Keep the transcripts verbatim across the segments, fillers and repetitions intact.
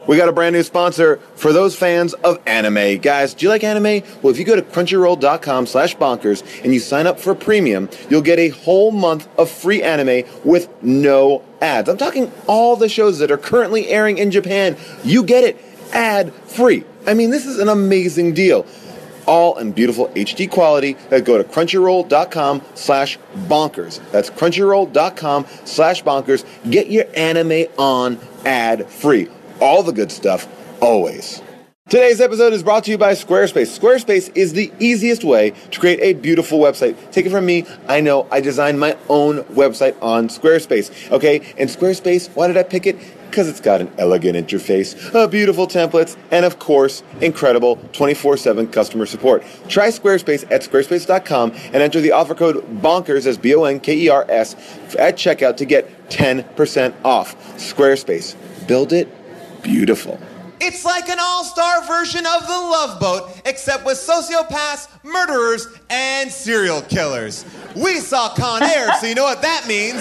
We got a brand new sponsor for those fans of anime. Guys, do you like anime? Well, if you go to crunchyroll.com slash bonkers and you sign up for premium, you'll get a whole month of free anime with no ads. I'm talking all the shows that are currently airing in Japan. You get it ad-free. I mean, this is an amazing deal. All in beautiful H D quality. Go to crunchyroll.com slash bonkers. That's crunchyroll.com slash bonkers. Get your anime on ad-free. All the good stuff, always. Today's episode is brought to you by Squarespace. Squarespace is the easiest way to create a beautiful website. Take it from me, I know I designed my own website on Squarespace. Okay, and Squarespace, why did I pick it? Because it's got an elegant interface, uh, beautiful templates, and of course, incredible twenty-four seven customer support. Try Squarespace at squarespace dot com and enter the offer code BONKERS, as B O N K E R S, at checkout to get ten percent off. Squarespace. Build it beautiful. It's like an all-star version of The Love Boat, except with sociopaths, murderers, and serial killers. We saw Con Air, so you know what that means.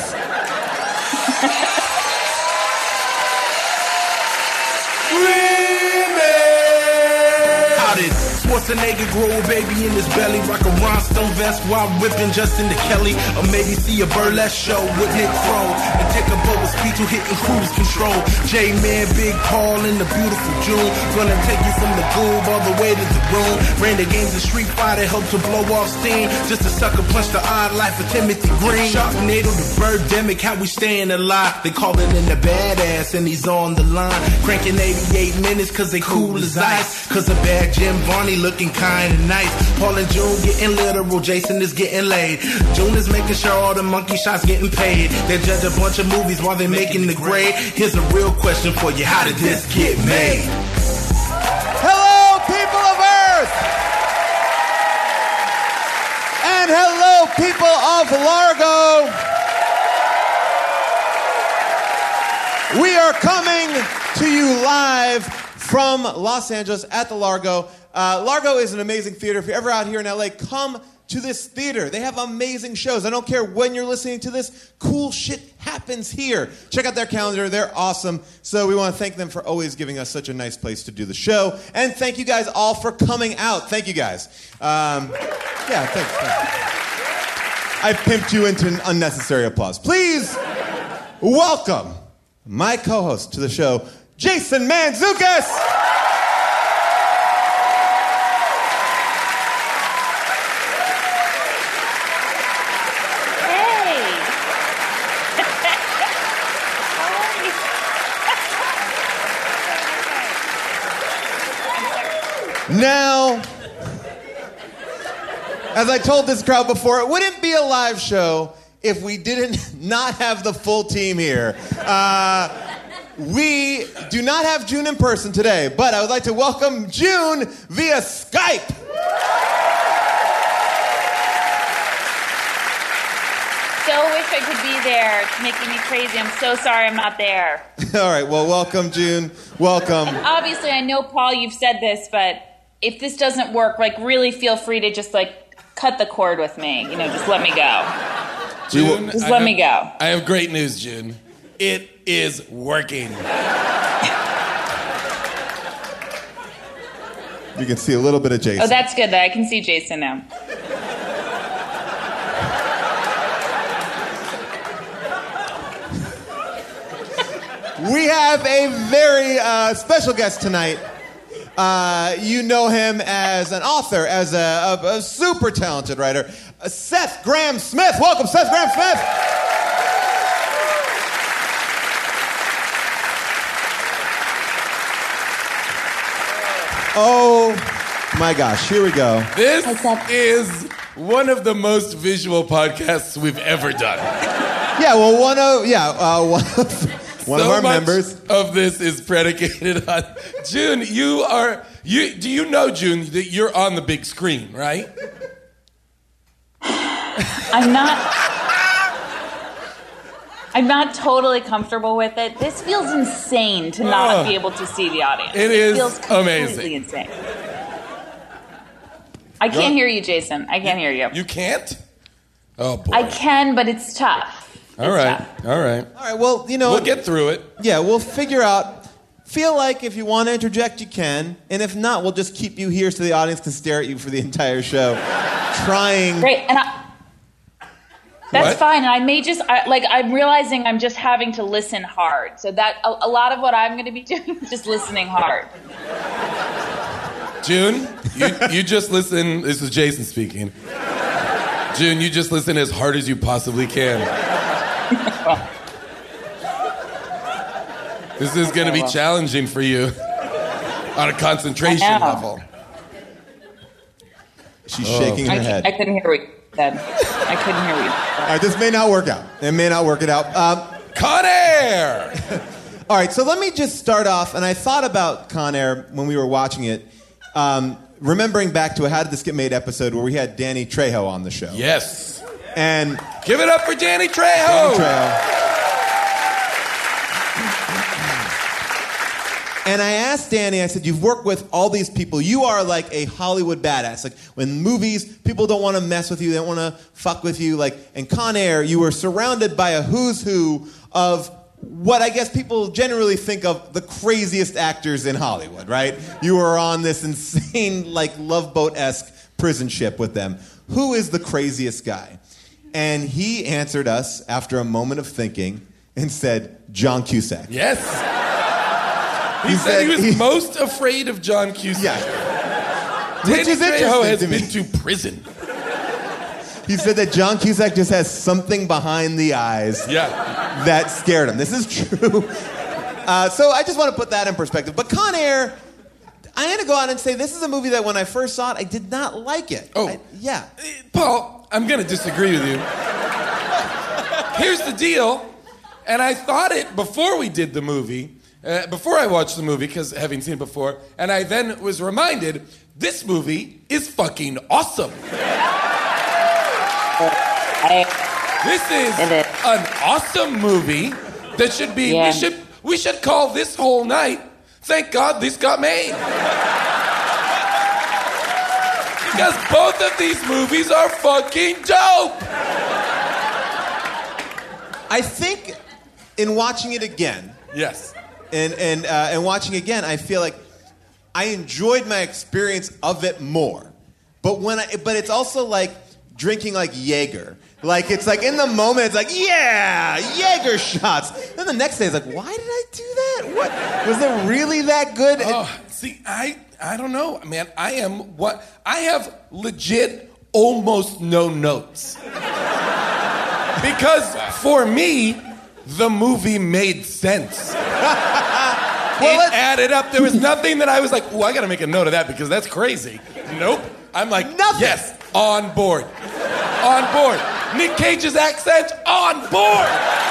How did Schwarzenegger grow a baby in his belly, rock a rhinestone vest while whipping Justin to Kelly, or maybe see a burlesque show with Nick Crow and take a boat with speed to hitting cruise control. J-Man, Big Paul in the beautiful June, gonna take you from the goob all the way to the room. Ran the games of Street Fighter, helped to blow off steam, just a sucker punch the odd life of Timothy Green. Sharknado to Birdemic, how we staying alive. They calling in the badass and he's on the line, cranking eighty-eight minutes cause they cool as ice, cause a bad Jim Varney looking kinda nice. Paul and June getting literal, Jason is getting laid. June is making sure all the monkey shots getting paid. They judge a bunch of movies while they're making the grade. Here's a real question for you, how did this get made? Hello, people of Earth! And hello, people of Largo! We are coming to you live from Los Angeles at the Largo. Uh, Largo is an amazing theater. If you're ever out here in L A, come to this theater. They have amazing shows. I don't care when you're listening to this, cool shit happens here. Check out their calendar. They're awesome. So we want to thank them for always giving us such a nice place to do the show. And thank you guys all for coming out. Thank you guys. Um, yeah, thanks. thanks. I've pimped you into an unnecessary applause. Please welcome my co-host to the show, Jason Mantzoukas. Now, as I told this crowd before, it wouldn't be a live show if we didn't not have the full team here. Uh, we do not have June in person today, but I would like to welcome June via Skype. So wish I could be there. It's making me crazy. I'm so sorry I'm not there. All right, well, welcome, June. Welcome. And obviously, I know, Paul, you've said this, but if this doesn't work, like, really feel free to just, like, cut the cord with me. You know, just let me go. June, just I let have, me go. I have great news, June. It is working. You can see a little bit of Jason. Oh, that's good. I can see Jason now. We have a very uh, special guest tonight. Uh, you know him as an author, as a, a, a super talented writer. Uh, Seth Grahame-Smith. Welcome, Seth Grahame-Smith. Oh my gosh, here we go. This is one of the most visual podcasts we've ever done. Yeah, well, one of, yeah, uh, one of, one so of our much members. Of this is predicated on June. You are you. Do you know, June, that you're on the big screen, right? I'm not. I'm not totally comfortable with it. This feels insane to not Oh. be able to see the audience. It is feels completely amazing. insane. I can't hear you, Jason. I can't hear you. You can't? Oh boy. I can, but it's tough. All right. All right. All right, well, you know. We'll get through it. Yeah, we'll figure out feel like if you want to interject, you can. And if not, we'll just keep you here so the audience can stare at you for the entire show. Trying. Great. And I, that's What? fine. And I may just, I, like, I'm realizing I'm just having to listen hard. So that, a, a lot of what I'm going to be doing is just listening hard. June, you, you just listen. This is Jason speaking. June, you just listen as hard as you possibly can. This is going to be challenging for you on a concentration I know. level. She's shaking her I, head. I couldn't hear what you said. I couldn't hear what you said. All right, this may not work out. It may not work it out. Um, Con Air! all right, so let me just start off. And I thought about Con Air when we were watching it, um, remembering back to a How Did This Get Made episode where we had Danny Trejo on the show. Yes. And Give it up for Danny Trejo! Danny Trejo. And I asked Danny, I said, you've worked with all these people. You are like a Hollywood badass. Like, when movies, people don't want to mess with you. They don't want to fuck with you. Like, in Con Air, you were surrounded by a who's who of what I guess people generally think of the craziest actors in Hollywood, right? You were on this insane, like, Love Boat-esque prison ship with them. Who is the craziest guy? And he answered us after a moment of thinking and said, John Cusack. Yes. He, He said, said he was he- most afraid of John Cusack. Yeah. Danny Which is Trejo interesting has to me. been to prison. He said that John Cusack just has something behind the eyes Yeah. that scared him. This is true. Uh, so I just want to put that in perspective. But Con Air, I'm going to go out and say this is a movie that when I first saw it, I did not like it. Oh. I- yeah. Paul, I'm going to disagree with you. Here's the deal. And I thought it before we did the movie, uh, before I watched the movie, because having seen it before, and I then was reminded, this movie is fucking awesome. This is It is. an awesome movie that should be, Yeah. we should, we should call this whole night, Thank God This Got Made. Because both of these movies are fucking dope. I think in watching it again, Yes. and and uh, and watching again, I feel like I enjoyed my experience of it more. But when I, but it's also like drinking like Jaeger. Like it's like in the moment, it's like yeah, Jaeger shots. Then the next day, it's like, why did I do that? What was it really that good? Oh, see, I I don't know, man. I am what I have legit almost no notes. Because for me, the movie made sense. Well, It let's- added up. There was nothing that I was like, "Ooh, I gotta make a note of that because that's crazy." Nope. I'm like, Nothing. yes, on board. On board. Nick Cage's accent, on board.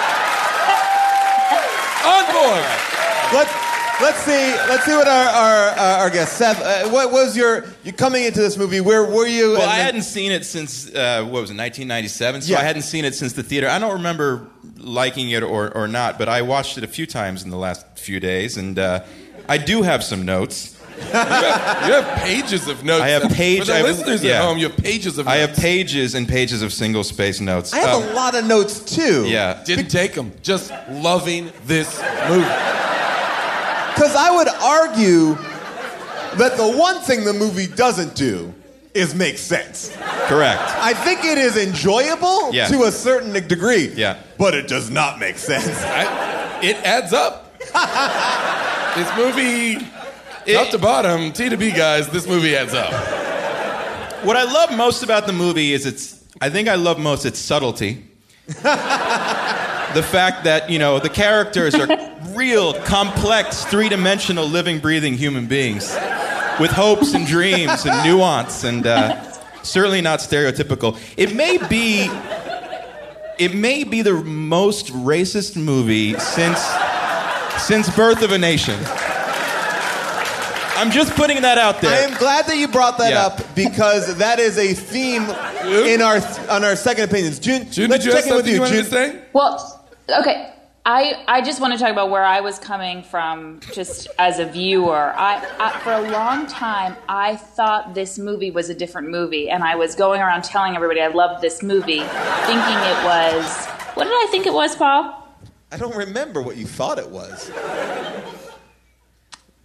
On board. let's let's see let's see what our our, uh, our guest Seth. Uh, what was your you coming into this movie? Where were you? Well, and I then- hadn't seen it since, uh, what was it, nineteen ninety-seven? So Yeah. I hadn't seen it since the theater. I don't remember liking it or, or not, but I watched it a few times in the last few days, and uh, I do have some notes. You have, you have pages of notes. I have page- For the I have- listeners yeah. at home, you have pages of I notes. have pages and pages of single-space notes. I have Um, a lot of notes too. Yeah. Didn't take them. Just loving this movie. Because I would argue that the one thing the movie doesn't do is make sense. Correct. I think it is enjoyable Yeah. to a certain degree. Yeah. But it does not make sense. I, it adds up. This movie, top to bottom, T to B guys, this movie adds up. What I love most about the movie is its, I think I love most its subtlety. The fact that, you know, the characters are real, complex, three-dimensional, living, breathing human beings with hopes and dreams and nuance, and uh, certainly not stereotypical. It may be, it may be the most racist movie since, since Birth of a Nation. I'm just putting that out I there. am glad that you brought that Yeah. up because that is a theme in our on our second opinions. June, June, let's did you have check in with something you wanted June. to say? Well, okay. I, I just want to talk about where I was coming from just as a viewer. I, I for a long time I thought this movie was a different movie, and I was going around telling everybody I loved this movie, thinking it was, what did I think it was, Paul? I don't remember what you thought it was.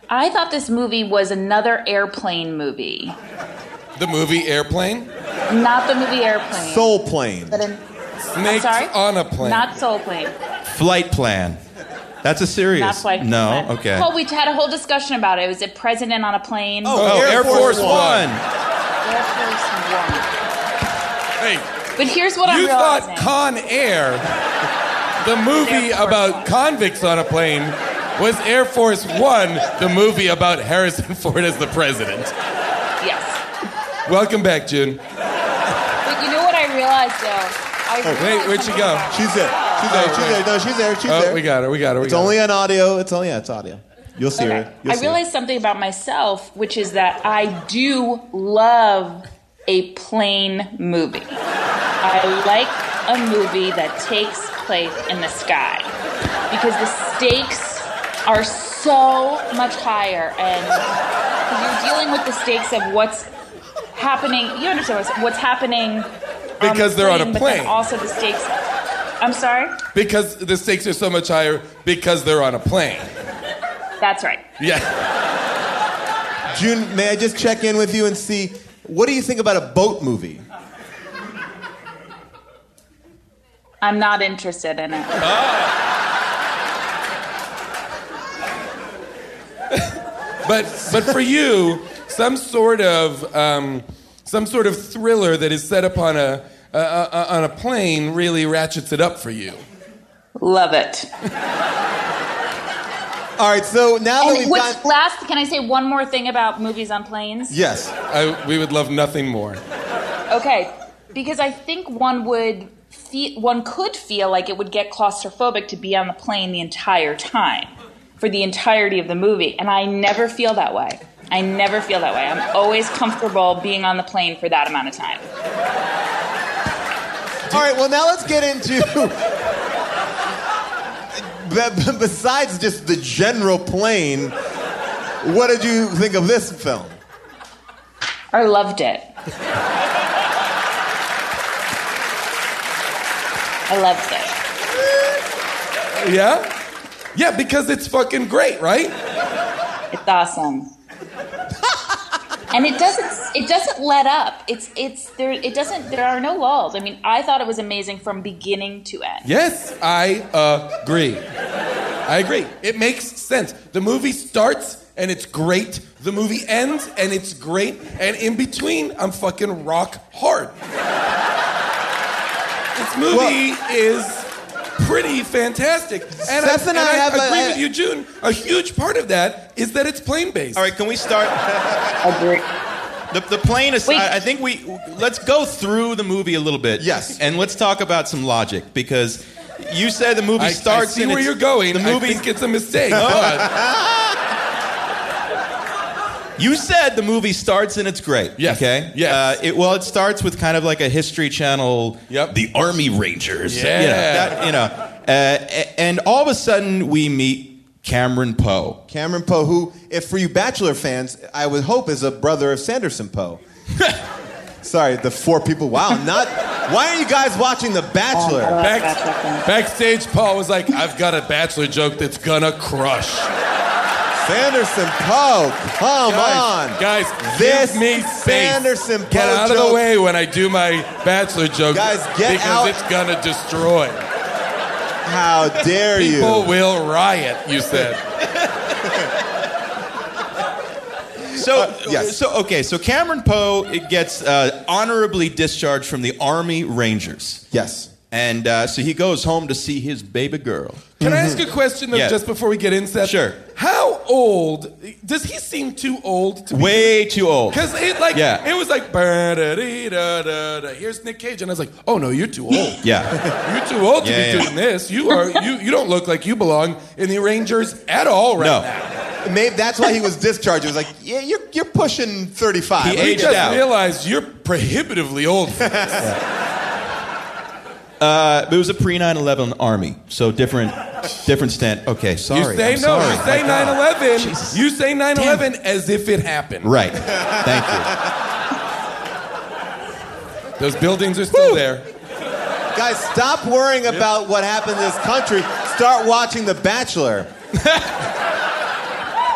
I thought this movie was another airplane movie. The movie Airplane? Not the movie Airplane. Soul Plane. But in, Snakes sorry? on a plane. Not Soul Plane. Flight Plan. That's a serious. Not Flight No, Plan. okay. Oh, we had a whole discussion about it. Was it President on a Plane? Oh, Air Air, Force Force, One. One. Air Force One. Hey, But here's what I'm you realizing. thought Con Air, the movie Air Force about One. convicts on a plane, was Air Force One, the movie about Harrison Ford as the president. Yes. Welcome back, June. But you know what I realized, though? I wait, realized where'd she something go? about She's there. She's there. Oh, She's wait. there. No, she's there. She's Oh, there. we got her. We got her. We It's got only her. on audio. It's only yeah, it's audio. You'll see Okay. her. You'll I see realized something about myself, which is that I do love a plane movie. I like a movie that takes place in the sky because the stakes are so much higher, and you're dealing with the stakes of what's happening. You understand what's, what's happening on Because the they're on a but plane. then also the stakes. I'm sorry. Because the stakes are so much higher because they're on a plane. That's right. Yeah. June, may I just check in with you and see what do you think about a boat movie? I'm not interested in it. But but for you, some sort of um, some sort of thriller that is set up on a uh, uh, on a plane really ratchets it up for you. Love it. All right, so now that And we've what's got last? Can I say one more thing about movies on planes? yes, I, we would love nothing more. Okay, because I think one would feel, one could feel like it would get claustrophobic to be on the plane the entire time, for the entirety of the movie, and I never feel that way. I never feel that way. I'm always comfortable being on the plane for that amount of time. all right. Well, now let's get into. Be- be- Besides just the general plane, what did you think of this film? I loved it. I loved it. Yeah? Yeah, because it's fucking great, right? It's awesome. And it doesn't it doesn't let up. It's it's there it doesn't there are no lulls. I mean, I thought it was amazing from beginning to end. Yes, I agree. I agree. It makes sense. The movie starts and it's great. The movie ends and it's great. And in between, I'm fucking rock hard. This movie is pretty fantastic. And Seth and and I have a- agree I- with you, June. A huge part of that is that it's plane-based. All right, can we start? Agree. The, the plane is. Wait. I, I think we let's go through the movie a little bit. Yes. And let's talk about some logic because you said the movie I, starts. I see and where it's- you're going. The movie. I think it's a mistake. but You said the movie starts and it's great. Yes. Okay. Yes. Uh, it, well, it starts with kind of like a History Channel. Yep. The Army Rangers. Yeah. You know, that, you know uh, a- and all of a sudden we meet Cameron Poe. Cameron Poe, who, if for you Bachelor fans, I would hope is a brother of Sanderson Poe. Sorry, the four people. Wow, not. Why are you guys watching The Bachelor? Back, backstage, Paul was like, I've got a Bachelor joke that's gonna crush. Sanderson Poe, come Guys, on. guys, This give me space. Sanderson Poe Get out of joke. the way when I do my Bachelor joke. Guys, get because out. it's gonna destroy. How dare you? People will riot, you said. So, Uh, yes. so okay. So Cameron Poe it gets uh, honorably discharged from the Army Rangers, Yes. and uh, so he goes home to see his baby girl. Can I ask a question, though, Yeah. just before we get into that? Sure. How old, does he seem too old to be? Way too old. Because it like Yeah. it was like "Ba-da-dee-da-da-da." Here's Nick Cage, and I was like, oh no, you're too old. Yeah. You're too old to Yeah, be yeah. doing this. You are you you don't look like you belong in the Rangers at all right No. now. Maybe that's why he was discharged. It was like, yeah, you're you're pushing thirty-five. He What are you We aged just out. realized you're prohibitively old for this. Uh, but it was a pre nine eleven Army, so different, different stand. Okay, sorry. You say I'm no. sorry. You say My nine God. eleven. Jesus. You say nine eleven as if it happened. Right. Thank you. Those buildings are still there. Guys, stop worrying about what happened in this country. Start watching The Bachelor.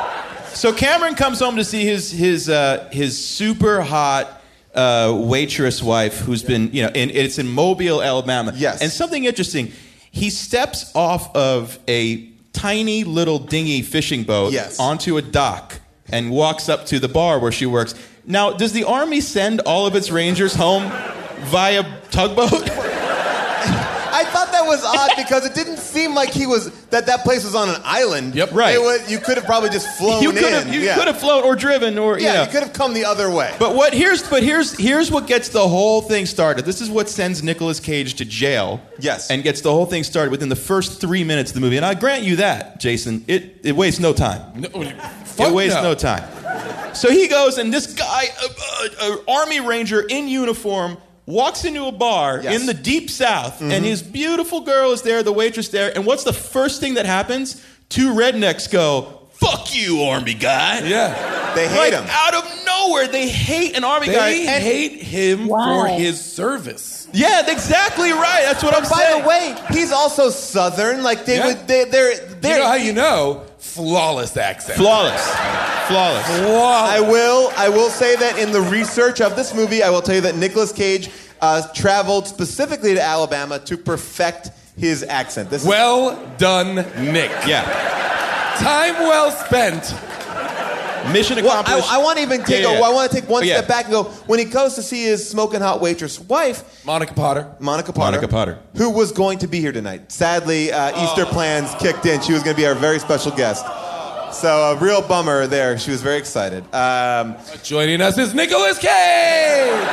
So Cameron comes home to see his his uh, his super hot uh, waitress wife, who's been, you know, in, it's in Mobile, Alabama. Yes. And something interesting, he steps off of a tiny little dinghy fishing boat Yes. onto a dock and walks up to the bar where she works. Now, does the Army send all of its Rangers home via tugboat? I thought that was odd because it didn't seem like he was that that place was on an island. Yep. Right. It was, you could have probably just flown You could in. have you yeah. could have flown or driven or Yeah, you know. you could have come the other way. But what here's but here's here's what gets the whole thing started. This is what sends Nicolas Cage to jail. Yes. And gets the whole thing started within the first three minutes of the movie. And I grant you that, Jason. It it wastes no time. No, It fuck wastes no. no time. So he goes, and this guy, an Army Ranger in uniform, walks into a bar Yes. in the deep South, and his beautiful girl is there, the waitress there, and what's the first thing that happens? Two rednecks go, "Fuck you, Army guy." Yeah. They hate Like, him. out of nowhere, they hate an Army guy. They And hate him Why? for his service. yeah, exactly right. That's what I'm By saying. the way, he's also Southern. Like they Yeah. would, they, they're, You they're. know how you know? Flawless accent. Flawless. Flawless. Flawless. I will, I will say that in the research of this movie, I will tell you that Nicolas Cage uh, traveled specifically to Alabama to perfect his accent. This is, Well done, Nick. Yeah. Time well spent. Mission well, I, accomplished. I want to even take Yeah, a, yeah. I want to take one Oh, yeah. step back and go when he goes to see his smoking hot waitress wife, Monica Potter. Monica Potter, Monica Potter. who was going to be here tonight. Sadly, uh, Easter plans kicked in. She was going to be our very special guest. So a real bummer there. She was very excited. Um, Joining us is Nicolas Cage.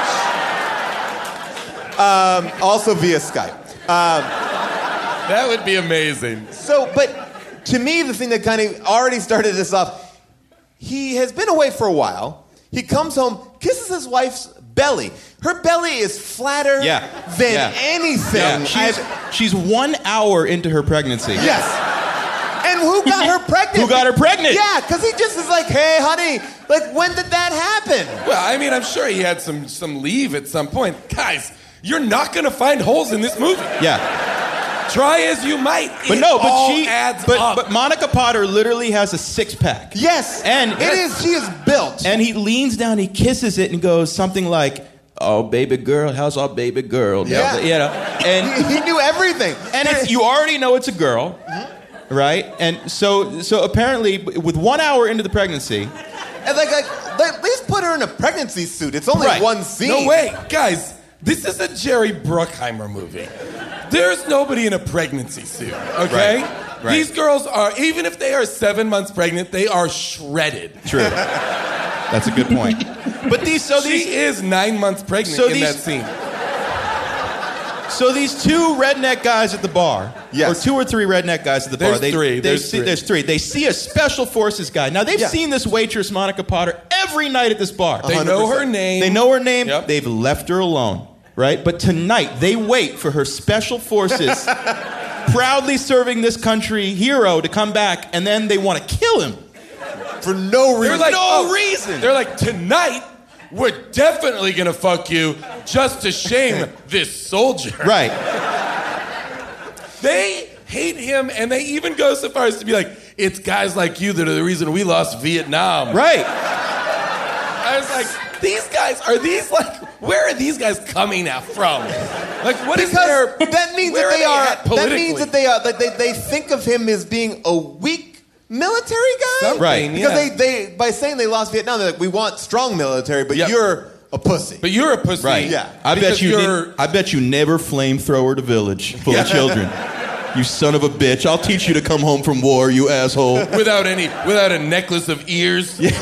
also via Skype. That would be amazing. So, but to me, the thing that kind of already started this off, he has been away for a while. He comes home, kisses his wife's belly. Her belly is flatter Yeah. than Yeah. anything. Yeah. She's, I've- she's one hour into her pregnancy. yes. And who got her pregnant? Who got her pregnant? Yeah, because he just is like, hey, honey, like, when did that happen? Well, I mean, I'm sure he had some some leave at some point. Guys, you're not going to find holes in this movie. Yeah. Try as you might. But it no, but all she adds but, up. but Monica Potter literally has a six pack. Yes. And it is, she is built. And he leans down, he kisses it, and goes something like, "Oh, baby girl, how's our baby girl?" Yeah. You know, and he, he knew everything. and it's, you already know it's a girl, right? And so so apparently, with one hour into the pregnancy, And like, like, at least put her in a pregnancy suit. It's only Right. one scene. No way. Guys, this is a Jerry Bruckheimer movie. There's nobody in a pregnancy suit, okay? Right. Right. These girls are, even if they are seven months pregnant, they are shredded. true. That's a good point. But these so She these is nine months pregnant So in these- that scene. So these two redneck guys at the bar, Yes. or two or three redneck guys at the bar. There's they, three, They there's see, three. There's three. They see a special forces guy. Now they've Yeah. seen this waitress Monica Potter every night at this bar. They one hundred know her percent. name. They know her name. Yep. They've left her alone, right? But tonight they wait for her special forces, proudly serving this country hero to come back, and then they want to kill him. For no They're reason. like, no oh, reason. They're like, tonight, we're definitely gonna fuck you just to shame this soldier. Right. They hate him, and they even go so far as to be like, it's guys like you that are the reason we lost Vietnam. Right. I was like, these guys, are these like, where are these guys coming out from? Like, what is Because their, that means where that they are, are. they at That means politically? that they are. That they, they think of him as being a weak military guy. Something, Right. Because yeah. they, they by saying they lost Vietnam, they're like, we want strong military, but Yep. you're a pussy. But you're a pussy. Right. Yeah. I bet Because you. you're- Did, I bet you never flamethrowered a village full of children. You son of a bitch! I'll teach you to come home from war, you asshole. Without any, without a necklace of ears. And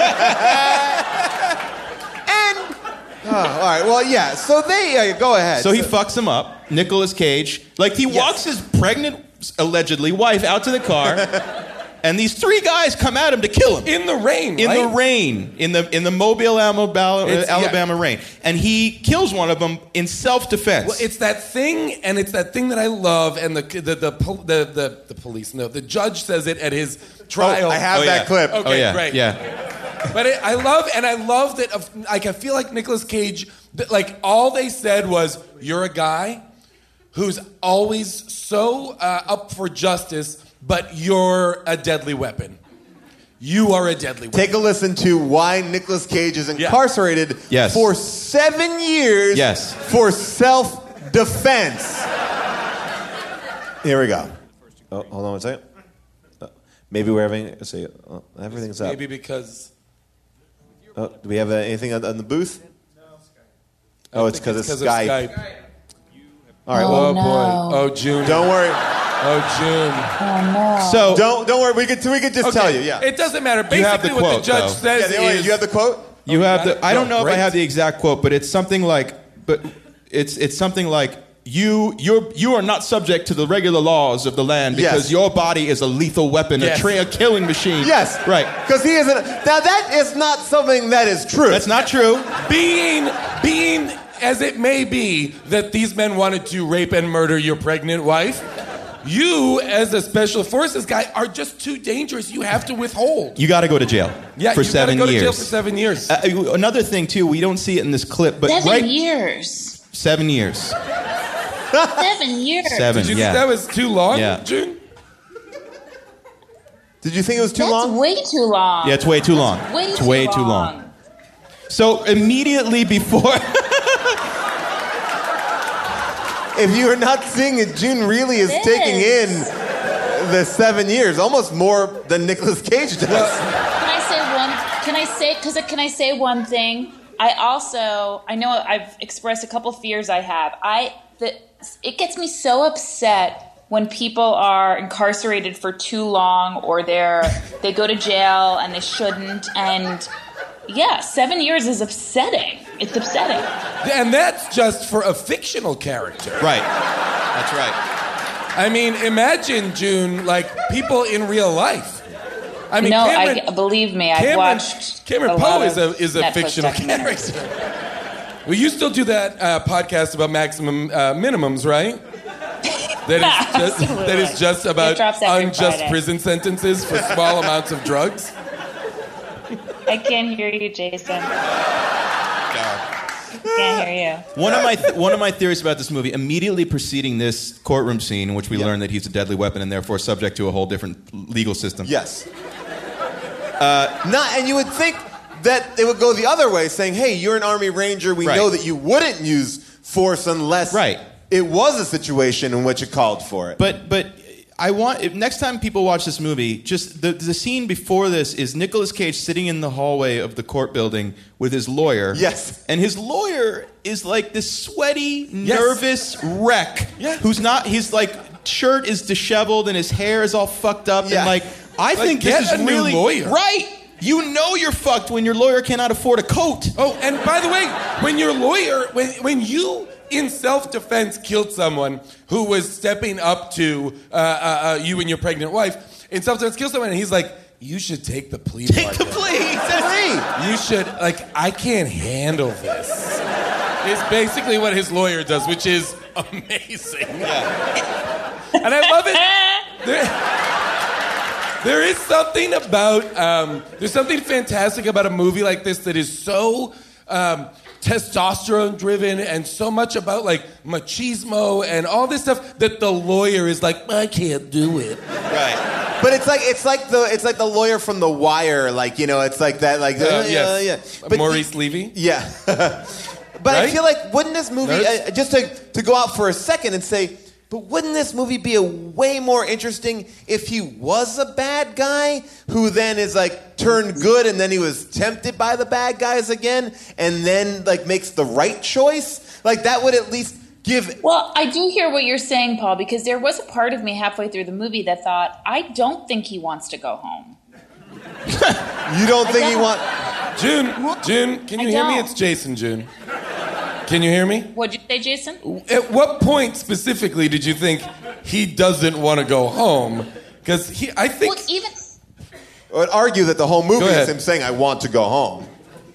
oh, all right, well, yeah. So they uh, go ahead. So he fucks him up. Nicolas Cage, like he walks his pregnant, allegedly wife out to the car, and these three guys come at him to kill him. In the rain, In right? the rain, in the in the Mobile, Alabama, It's- yeah. Alabama rain, and he kills one of them in self-defense. Well, it's that thing, and it's that thing that I love, and the the the pol- the, the, the police, no, the judge says it at his trial. I have Oh, that yeah. clip. Okay, oh yeah, great. yeah. But it, I love, and I love that. Of, like, I feel like Nicolas Cage. That, like, all they said was, "You're a guy who's always so uh, up for justice, but you're a deadly weapon. you are a deadly weapon. Take a listen to why Nicolas Cage is incarcerated Yes. for seven years Yes. for self-defense. Here we go. Oh, hold on one second. Uh, maybe we're having... See, oh, everything's up. Maybe because... Oh, do we have uh, anything on, on the booth? Oh, it's because it's, of Skype. Skype. All right, Oh, well, Oh, no. boy. Oh, June. don't worry. Oh, June. Oh no. So Don't don't worry. We could we could just Okay, tell you. Yeah. It doesn't matter. You have Basically, the what quote, the judge though. says Yeah, they- wait, is... you have the quote? you Oh, have you the. got I it? don't Oh, know if great. I have the exact quote, but it's something like. But it's it's something like. You you you are not subject to the regular laws of the land because Yes. your body is a lethal weapon, Yes. a, tra- a killing machine. Yes. Right. Because he isn't. Now that is not something that is true. That's not true. Being, being as it may be that these men wanted to rape and murder your pregnant wife, you, as a special forces guy, are just too dangerous. You have to withhold. You got to go to jail Yeah, for you seven gotta go years. to jail for seven years. Uh, another thing too, we don't see it in this clip, but Seven right years. seven years. Seven years. Seven. Did you yeah. think that was too long, Yeah. June? Did you think it was too That's long? way too long. Yeah, it's way too long. Way it's too way long. too long. So immediately before If you are not seeing it, June really is It taking in is. the seven years, almost more than Nicolas Cage does. Can I say one? Can I say? Because can I say one thing? I also I know I've expressed a couple fears I have. I the, it gets me so upset when people are incarcerated for too long, or they're they go to jail and they shouldn't. And yeah, seven years is upsetting. It's upsetting. And that's just for a fictional character. Right. That's right. I mean, imagine, June, like people in real life. I mean, no, Cameron, I believe me. I've Cameron, watched. Cameron a Poe lot is a of is a Netflix fictional documentaries. character. Well, you still do that uh, podcast about maximum uh, minimums, right? That is just that is just about It drops every unjust Friday. prison sentences for small amounts of drugs. I can't hear you, Jason. Can't hear you. One of my th- one of my theories about this movie, immediately preceding this courtroom scene in which we learn that he's a deadly weapon and therefore subject to a whole different legal system. Yes. Uh, not, and you would think that they would go the other way, saying, "Hey, you're an Army Ranger. We Right. know that you wouldn't use force unless Right. it was a situation in which it called for it." But but I want if next time people watch this movie, just the the scene before this is Nicolas Cage sitting in the hallway of the court building with his lawyer. Yes. And his lawyer is like this sweaty, Yes. nervous wreck. Yeah. Who's not his like shirt is disheveled and his hair is all fucked up Yeah. and like I Like, think get this is a new really lawyer. right. You know you're fucked when your lawyer cannot afford a coat. Oh, and by the way, when your lawyer, when when you in self-defense killed someone who was stepping up to uh, uh, uh, you and your pregnant wife, in self-defense killed someone, and he's like, "You should take the plea Take bargain. the plea. Hey, You should like, I can't handle this." It's basically what his lawyer does, which is amazing. Yeah. And I love it. There, there is something about um, there's something fantastic about a movie like this that is so um, testosterone driven and so much about like machismo and all this stuff that the lawyer is like, "I can't do it." Right. but it's like it's like the it's like the lawyer from The Wire, like you know, it's like that, like Uh, uh, yes. yeah, yeah. But Maurice Levy. Yeah. But I Right? feel like, wouldn't this movie, Notice? uh, just to, to go out for a second and say, but wouldn't this movie be a way more interesting if he was a bad guy who then is like turned good and then he was tempted by the bad guys again and then like makes the right choice? Like that would at least give. Well, I do hear what you're saying, Paul, because there was a part of me halfway through the movie that thought, I don't think he wants to go home. You don't I think he don't. want. June, June, can you I hear me? don't. It's Jason, June. Can you hear me? What'd you say, Jason? At what point specifically did you think he doesn't want to go home? Because he, I think. Well, even I would argue that the whole movie Go is ahead. him saying, I want to go home.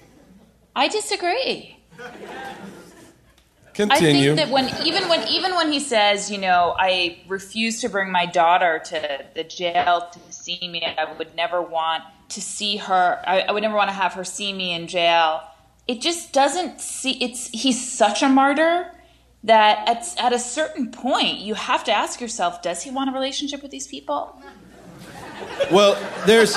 I disagree. Continue. I think that when even when even when he says, you know, I refuse to bring my daughter to the jail to see me, I would never want to see her. I, I would never want to have her see me in jail. It just doesn't see. It's he's such a martyr that at at a certain point you have to ask yourself, does he want a relationship with these people? Well, there's.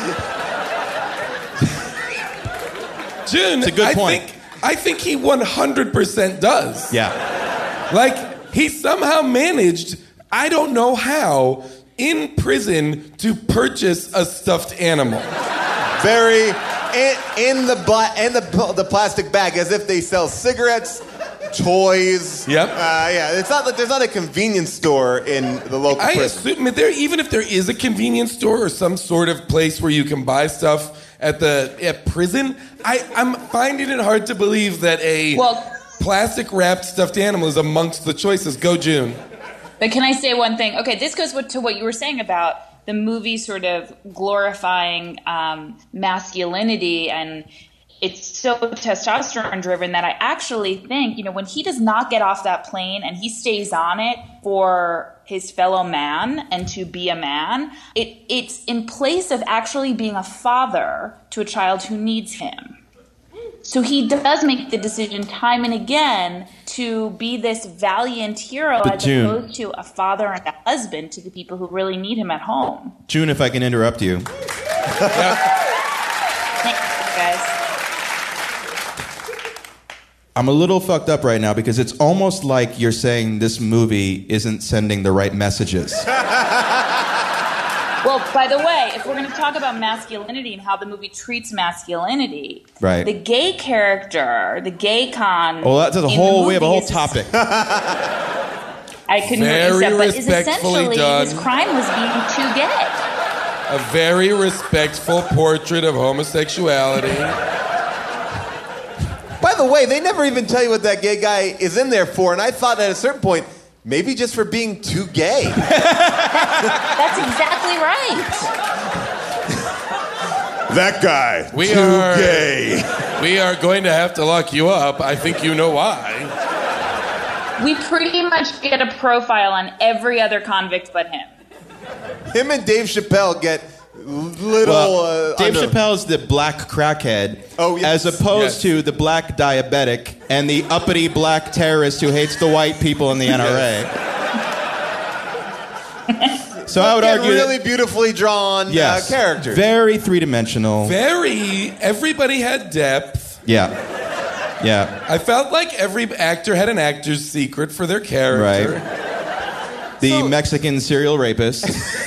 June, It's a good I point. think I think he one hundred percent does. Yeah. Like, he somehow managed, I don't know how, in prison to purchase a stuffed animal. Very in, in the bla- in the the plastic bag, as if they sell cigarettes, toys. Yep. Uh, yeah, it's not like there's not a convenience store in the local I prison. assume there, even if there is a convenience store or some sort of place where you can buy stuff at the at prison, I, I'm finding it hard to believe that a Well- plastic wrapped stuffed animal is amongst the choices. Go, June. But can I say one thing? Okay, this goes with- to what you were saying about the movie sort of glorifying um, masculinity, and it's so testosterone driven that I actually think, you know, when he does not get off that plane and he stays on it for his fellow man and to be a man, it, it's in place of actually being a father to a child who needs him. So he does make the decision time and again to be this valiant hero But as June- opposed to a father and a husband to the people who really need him at home. June, if I can interrupt you. Thanks, guys. I'm a little fucked up right now because it's almost like you're saying this movie isn't sending the right messages. Well, by the way, if we're going to talk about masculinity and how the movie treats masculinity, Right. the gay character, the gay con. Oh, that's a in the whole. We have a movie whole is- topic. I couldn't Very really but is respectfully essentially done. his crime was being too gay. A very respectful portrait of homosexuality. By the way, they never even tell you what that gay guy is in there for, and I thought at a certain point, maybe just for being too gay. That's exactly right. That guy, We too are- gay. We are going to have to lock you up. I think you know why. We pretty much get a profile on every other convict but him. Him and Dave Chappelle get little. Well, uh, Dave under- Chappelle's the black crackhead, Oh, yes. as opposed Yes. to the black diabetic and the uppity black terrorist who hates the white people in the N R A. So I would Get argue really that, beautifully drawn yes, uh, characters. very three-dimensional. Very, everybody had depth. Yeah, yeah, I felt like every actor had an actor's secret for their character. right. The Mexican serial rapist.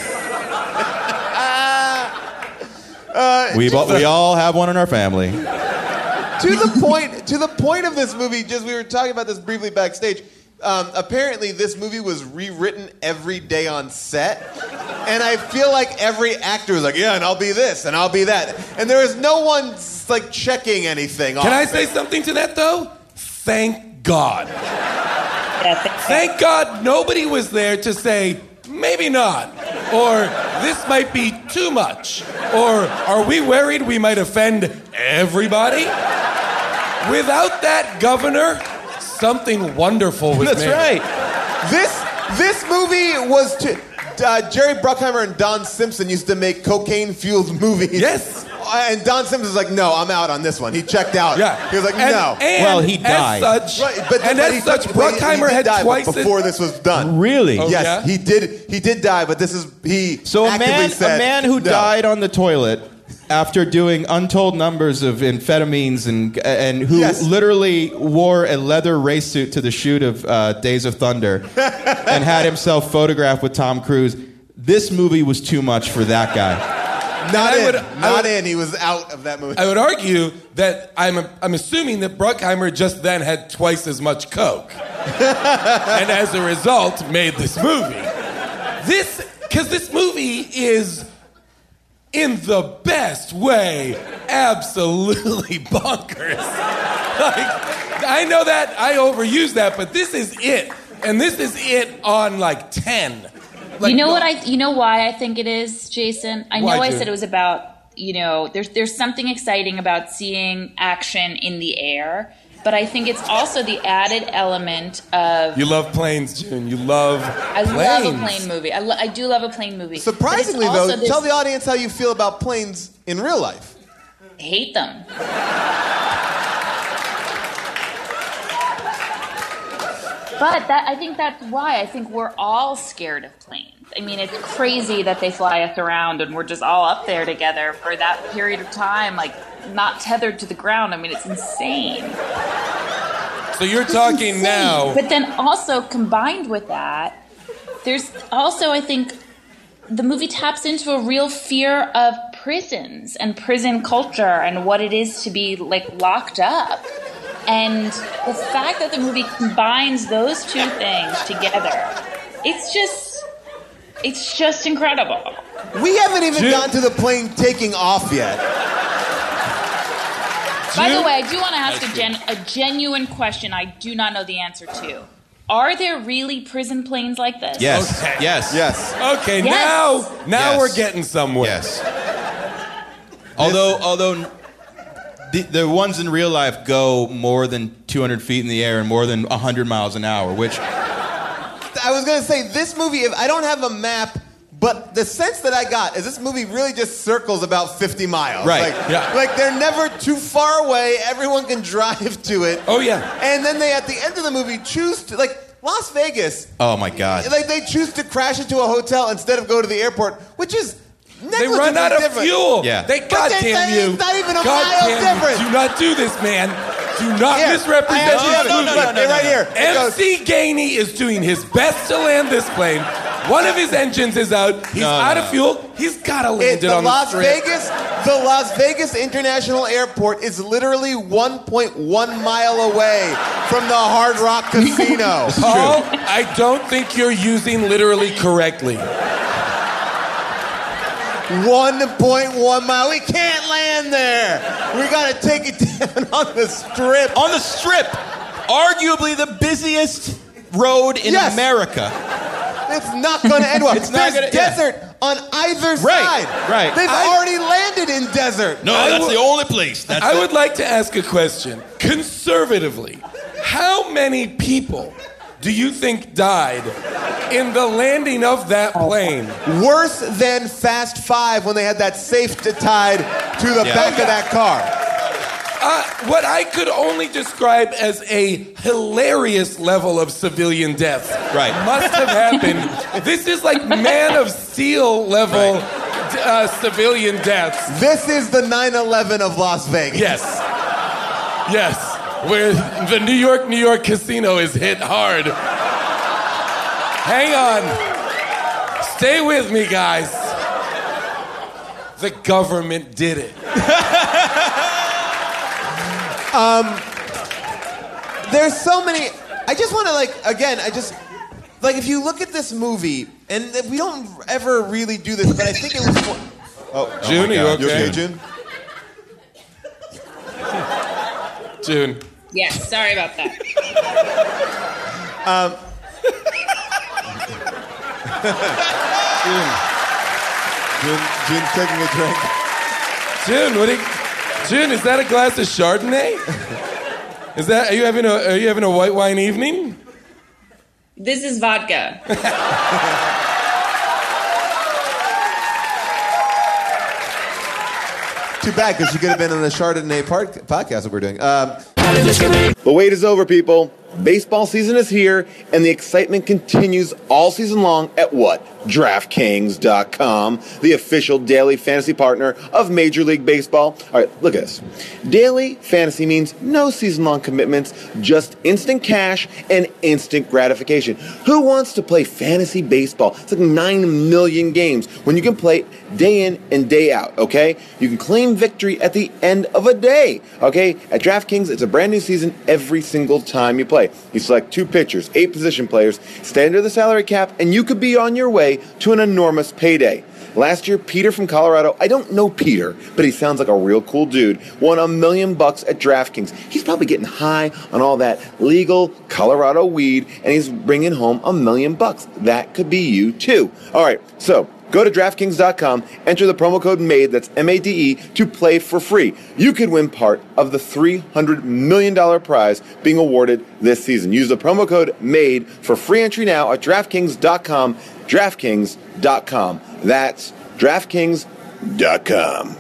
we we all have one in our family. to the point to the point of this movie, just we were talking about this briefly backstage. Um, apparently this movie was rewritten every day on set, and I feel like every actor was like, yeah, and I'll be this and I'll be that, and there was no one like checking anything off. Can I say something to that, though? Thank God. Yeah, th- Thank God nobody was there to say, maybe not. Or, this might be too much. Or, are we worried we might offend everybody? Without that governor, something wonderful was That's made. right. This this movie was to, uh, Jerry Bruckheimer and Don Simpson used to make cocaine-fueled movies. Yes. Uh, and Don Simpson was like, no, I'm out on this one. He checked out. Yeah. He was like, And- no. And Well, he died. As such, Right, but and but as he such, took- but he- he Bruckheimer did had die twice as... before this was done. Really? Oh, Yes, yeah? he did. He did die, but this is he. So a actively man, said, a man who no. died on the toilet after doing untold numbers of amphetamines and and who Yes. literally wore a leather race suit to the shoot of uh, Days of Thunder and had himself photographed with Tom Cruise. This movie was too much for that guy. Not I in. would- I not would- in. He was out of that movie. I would argue that I'm, I'm assuming that Bruckheimer just then had twice as much coke. And as a result, made this movie. This, because this movie is, in the best way, absolutely bonkers. Like, I know that, I overuse that, but this is it. And this is it on like ten. Like, you know what I? You know why I think it is, Jason? I know Why, I June? said it was about, you know, there's there's something exciting about seeing action in the air, but I think it's also the added element of. You love planes, June. You love I planes. love a plane movie. I, lo- I do love a plane movie. But it's Surprisingly, also though, this- tell the audience how you feel about planes in real life. hate them. But that I think that's why I think we're all scared of planes. I mean, it's crazy that they fly us around and we're just all up there together for that period of time, like not tethered to the ground. I mean, it's insane. So you're talking now. But then also combined with that, there's also, I think, the movie taps into a real fear of prisons and prison culture and what it is to be like locked up. And the fact that the movie combines those two things together, it's just, it's just incredible. We haven't even June- gotten to the plane taking off yet. By the way, I do want to ask a, gen- a genuine question I do not know the answer to. Are there really prison planes like this? Yes. Okay. Yes. Yes. Okay, Yes. now now Yes. we're getting somewhere. Yes. Although, although the, the ones in real life go more than two hundred feet in the air and more than one hundred miles an hour, which... I was going to say, this movie, if I don't have a map, but the sense that I got is this movie really just circles about fifty miles. Right, Like, yeah. like they're never too far away. Everyone can drive to it. Oh, yeah. And then they, at the end of the movie, choose to, like, Las Vegas, Oh, my God. like they choose to crash into a hotel instead of go to the airport, which is They run out of different. fuel. Yeah. They But goddamn they- you. it's not even a God mile damn difference. You. Do not do this, man. Do not Here, misrepresent I actually this have it. movie. no, no, Look, no, right no. here. It goes, M C Gainey is doing his best to land this plane. One of his engines is out. He's No, out no, of no. fuel. He's got to land It, it, the on Las the strip. Vegas, the Las Vegas International Airport is literally one point one mile away from the Hard Rock Casino. Paul, I don't think you're using literally correctly. one point one mile. We can't land there. We got to take it down on the strip. On the Strip, arguably the busiest road in Yes. America. It's not going to end well. It's not There's gonna- yeah. desert on either Right, side. right. They've I- already landed in desert. No, I that's will- the only place. That's I it. would like to ask a question. Conservatively, how many people do you think died in the landing of that plane? Worse than Fast Five when they had that safe tied to the Yeah. back of that car. Uh, what I could only describe as a hilarious level of civilian death Right. must have happened. This is like Man of Steel level uh, civilian deaths. This is the nine eleven of Las Vegas. Yes. Yes. Where the New York, New York casino is hit hard. Hang on. Stay with me, guys. The government did it. There's so many. I just want to like again. I just like if you look at this movie, and we don't ever really do this, but I think it was. More, oh, June, are you You okay? okay, June? June. Yes, sorry about that. June, June's taking a drink. June, what do you, June, is that a glass of Chardonnay? Is that are you having a are you having a white wine evening? This is vodka. Too bad, because you could have been on the Chardonnay part, podcast that we're doing. Um, The wait is over, people. Baseball season is here, and the excitement continues all season long at what? DraftKings dot com, the official daily fantasy partner of Major League Baseball. All right, look at this. Daily fantasy means no season-long commitments, just instant cash and instant gratification. Who wants to play fantasy baseball? It's like nine million games when you can play day in and day out, okay? You can claim victory at the end of a day, okay? At DraftKings, it's a brand new season every single time you play. You select two pitchers, eight position players, stay under the salary cap, and you could be on your way to an enormous payday. Last year, Peter from Colorado, I don't know Peter, but he sounds like a real cool dude, won a million bucks at DraftKings. He's probably getting high on all that legal Colorado weed, and he's bringing home a million bucks. That could be you, too. All right, so go to DraftKings dot com, enter the promo code MADE, that's M A D E, to play for free. You could win part of the three hundred million dollars prize being awarded this season. Use the promo code MADE for free entry now at DraftKings dot com, DraftKings dot com. That's DraftKings dot com.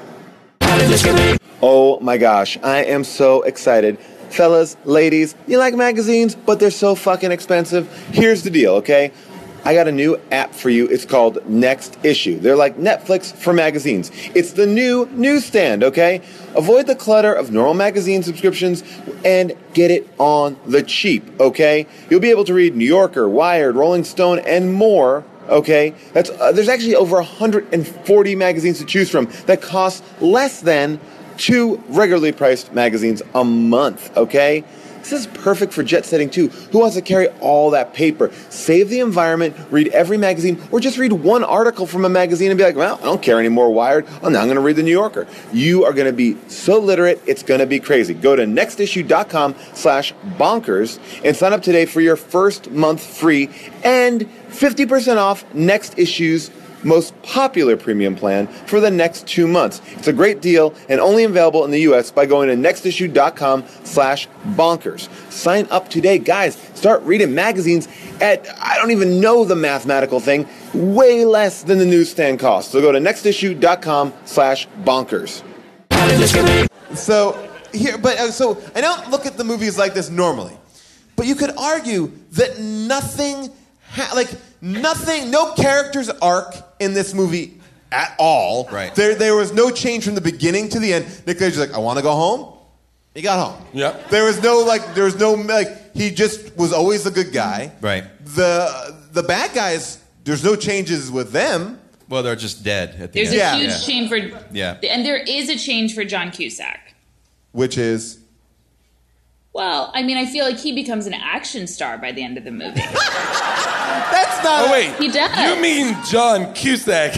Oh my gosh, I am so excited. Fellas, ladies, you like magazines, but they're so fucking expensive? Here's the deal, okay? I got a new app for you. It's called Next Issue. They're like Netflix for magazines. It's the new newsstand, okay? Avoid the clutter of normal magazine subscriptions and get it on the cheap, okay? You'll be able to read New Yorker, Wired, Rolling Stone, and more, okay? That's uh, there's actually over one hundred forty magazines to choose from that cost less than two regularly priced magazines a month, okay? This is perfect for jet setting too. Who wants to carry all that paper? Save the environment, read every magazine, or just read one article from a magazine and be like, well, I don't care anymore, Wired. Oh, now I'm going to read the New Yorker. You are going to be so literate, it's going to be crazy. Go to nextissue.com slash bonkers and sign up today for your first month free and fifty percent off Next Issue's most popular premium plan for the next two months. It's a great deal and only available in the U S by going to nextissue.com slash bonkers. Sign up today. Guys, start reading magazines at, I don't even know the mathematical thing, way less than the newsstand costs. So go to nextissue.com slash bonkers. So here, but uh, so I don't look at the movies like this normally, but you could argue that nothing, ha- like nothing, no character's arc in this movie at all. Right. There, there was no change from the beginning to the end. Nick Cage's like, I want to go home. He got home. Yep. There was no like, there was no like, he just was always the good guy. Right. The the bad guys, there's no changes with them. Well, they're just dead at the There's end. a Yeah. huge Yeah. change for, Yeah. and there is a change for John Cusack. Which is, Well, I mean, I feel like he becomes an action star by the end of the movie. that's not. Oh, wait. He does. You mean John Cusack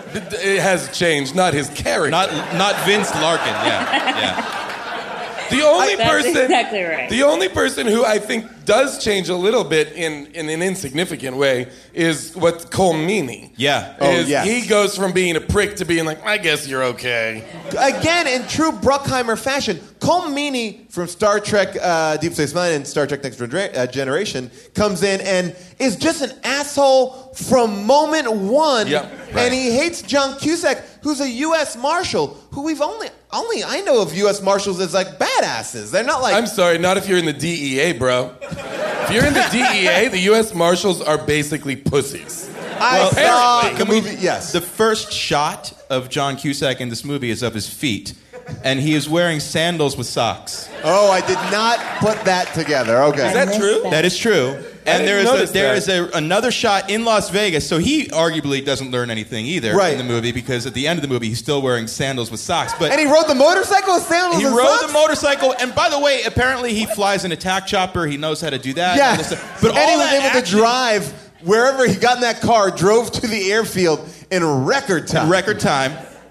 it has changed, not his character. Not not Vince Larkin. Yeah. Yeah. The only That's person, exactly right. The only person who I think does change a little bit in, in an insignificant way is what Cole Meany. Yeah. Oh, Is yes. He goes from being a prick to being like, I guess you're okay. Again, in true Bruckheimer fashion, Cole Meany from Star Trek uh, Deep Space Nine and Star Trek Next Genera- uh, Generation comes in and is just an asshole from moment one. Yep, right. And he hates John Cusack, who's a U S Marshal, who we've only, only I know of U S Marshals as like badasses. They're not like... I'm sorry, not if you're in the D E A, bro. If you're in the D E A, the U S Marshals are basically pussies. I Well, saw apparently. the movie, yes. The first shot of John Cusack in this movie is of his feet, and he is wearing sandals with socks. Oh, I did not put that together. Okay. Is that true? That is true. And didn't there is a, notice there that. is a, another shot in Las Vegas, so he arguably doesn't learn anything either Right. in the movie, because at the end of the movie he's still wearing sandals with socks. But And he rode the motorcycle with sandals he and rode socks? the motorcycle, and by the way, apparently he flies an attack chopper. He knows how to do that. Yeah. and this- But and all he was that able to action- drive wherever he got in that car, drove to the airfield in record time. in record time.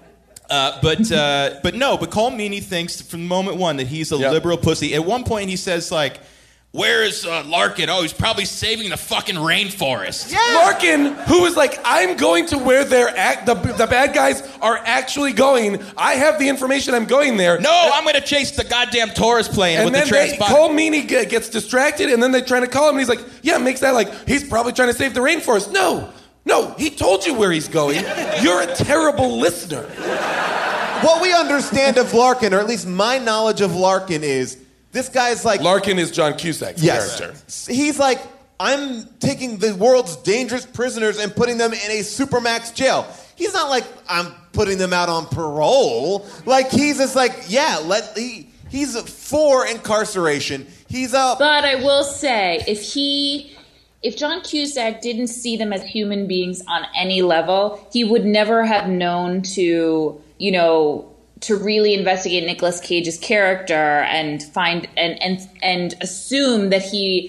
Uh, but uh, but no, but Cole Meany thinks from moment one that he's a Yep. liberal pussy. At one point he says like, "Where is uh, Larkin? Oh, he's probably saving the fucking rainforest." Yeah. Larkin, who was like, I'm going to where they're act, the, the bad guys are actually going. I have the information, I'm going there. No, I'm going to chase the goddamn tourist plane And with then the they, transponder. Cole Meany g- gets distracted, and then they're trying to call him, and he's like, yeah, makes that like, he's probably trying to save the rainforest. No, no, he told you where he's going. You're a terrible listener. What we understand of Larkin, or at least my knowledge of Larkin, is this guy's like... Larkin is John Cusack's yes. character. He's like, I'm taking the world's dangerous prisoners and putting them in a supermax jail. He's not like, I'm putting them out on parole. Like, he's just like, yeah, let he he's for incarceration. He's a... But I will say, if he, if John Cusack didn't see them as human beings on any level, he would never have known to, you know, to really investigate Nicolas Cage's character and find and and and assume that he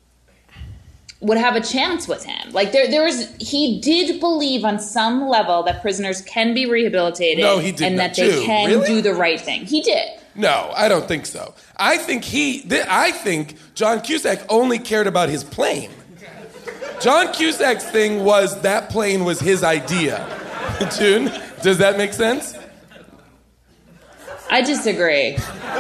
would have a chance with him. Like there, there was he did believe on some level that prisoners can be rehabilitated No, he did and not that they too. can Really? do the right thing. He did. No, I don't think so. I think he, th- I think John Cusack only cared about his plane. John Cusack's thing was that plane was his idea. June, does that make sense? I disagree.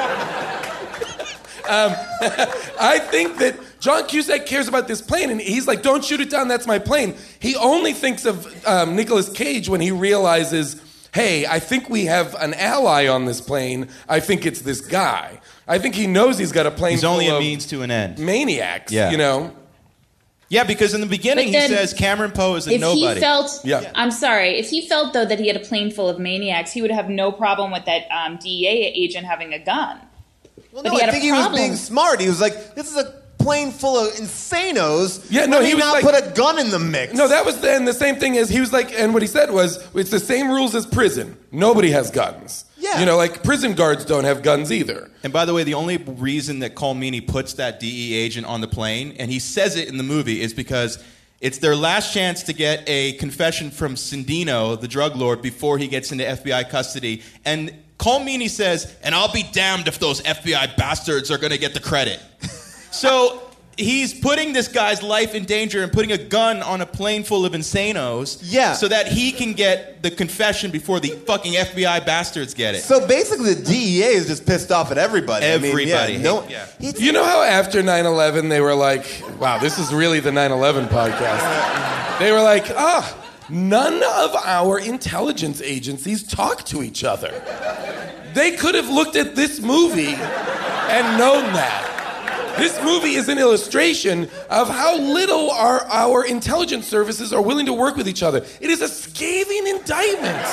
I think that John Cusack cares about this plane, and he's like, don't shoot it down, that's my plane. He only thinks of um, Nicolas Cage when he realizes, hey, I think we have an ally on this plane. I think it's this guy. I think he knows he's got a plane He's full only a of means to an end. maniacs, Yeah. you know? Yeah, because in the beginning But he then says Cameron Poe is a If nobody. he felt, Yeah. I'm sorry, if he felt though that he had a plane full of maniacs, he would have no problem with that um, D E A agent having a gun. Well, But no, he had I a think he was problem. being smart. He was like, "This is a plane full of insanos. Yeah, no, Let he me was not like- put a gun in the mix." No, that was the, and the same thing is he was like, and what he said was, it's the same rules as prison. Nobody has guns. Yeah. You know, like prison guards don't have guns either. And by the way, the only reason that Colmini puts that D E A agent on the plane, and he says it in the movie, is because it's their last chance to get a confession from Sandino, the drug lord, before he gets into F B I custody. And Colmini says, and I'll be damned if those F B I bastards are going to get the credit. So he's putting this guy's life in danger and putting a gun on a plane full of insanos Yeah. so that he can get the confession before the fucking F B I bastards get it. So basically, the D E A is just pissed off at everybody. I mean, yeah, Everybody. no, Yeah. it's- You know how after nine eleven they were like, wow, this is really the nine eleven podcast. They were like, ah, none of our intelligence agencies talk to each other. They could have looked at this movie and known that. This movie is an illustration of how little our, our intelligence services are willing to work with each other. It is a scathing indictment.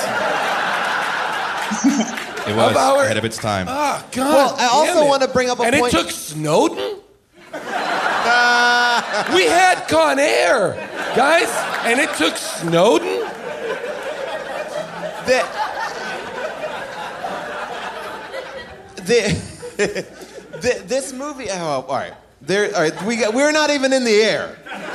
It was Of our- ahead of its time. Ah, God. Well, I also damn it. want to bring up a and point- it took Snowden? We had Con Air, guys, and it took Snowden? the, the, the, this movie. Oh, all right. There. All right. We got, we're not even in the air.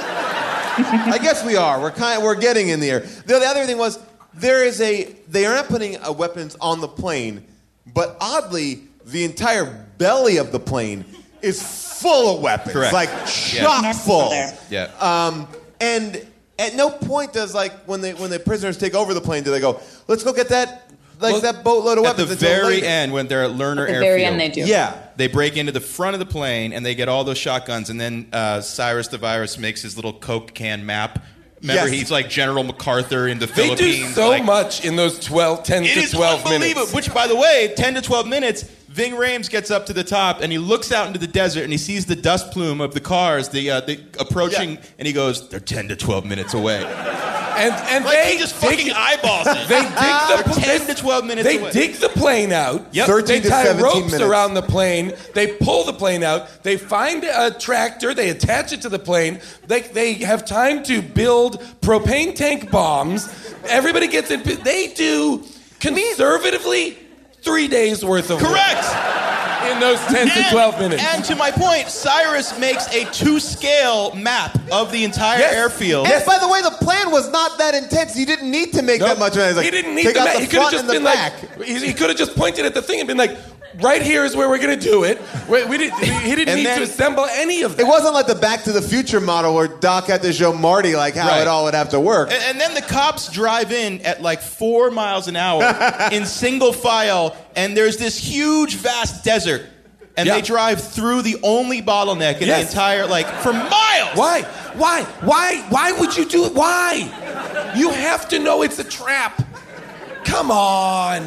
I guess we are. We're kind. We're getting in the air. The, the other thing was there is a. They are not putting uh, weapons on the plane, but oddly, the entire belly of the plane is full of weapons. Correct. Like chock Next to full. there. Yeah. Um, and at no point does like when they when the prisoners take over the plane do they go, let's go get that like Well, that boatload of At weapons the until very later. end, when they're at Lerner At the Airfield, very end they do. Yeah. they break into the front of the plane and they get all those shotguns. And then uh, Cyrus the Virus makes his little Coke can map. Remember, Yes. he's like General MacArthur in the They Philippines. do so like, much in those twelve, ten It to is twelve unbelievable. minutes. Which, by the way, ten to twelve minutes, Ving Rhames gets up to the top and he looks out into the desert and he sees the dust plume of the cars, the, uh, the approaching, Yeah. and he goes, "They're ten to twelve minutes away." And, and Like they he just dig- fucking eyeballs it. They dig the They're ten to twelve minutes They away. dig the plane out. Yep. thirteen They to tie seventeen ropes minutes. around the plane. They pull the plane out. They find a tractor. They attach it to the plane. They, they have time to build propane tank bombs. Everybody gets in. They do conservatively three days worth of work Correct. in those ten to twelve minutes. And to my point, Cyrus makes a two-scale map of the entire Yes. airfield. And by the way, the plan was not that intense. You didn't need to make Nope. that much. Of it. he didn't need take the out map. the He could have front just and the been back. like, he, he could have just pointed at the thing and been like, right here is where we're going to do it. We, we didn't, he didn't And need then- to assemble any of that. It wasn't like the Back to the Future model where Doc had to show Marty like how Right. it all would have to work. And, and then the cops drive in at like four miles an hour in single file, and there's this huge, vast desert. And Yeah. they drive through the only bottleneck in Yes. the entire, like, for miles. Why? Why? Why? Why would you do it? Why? You have to know it's a trap. Come on.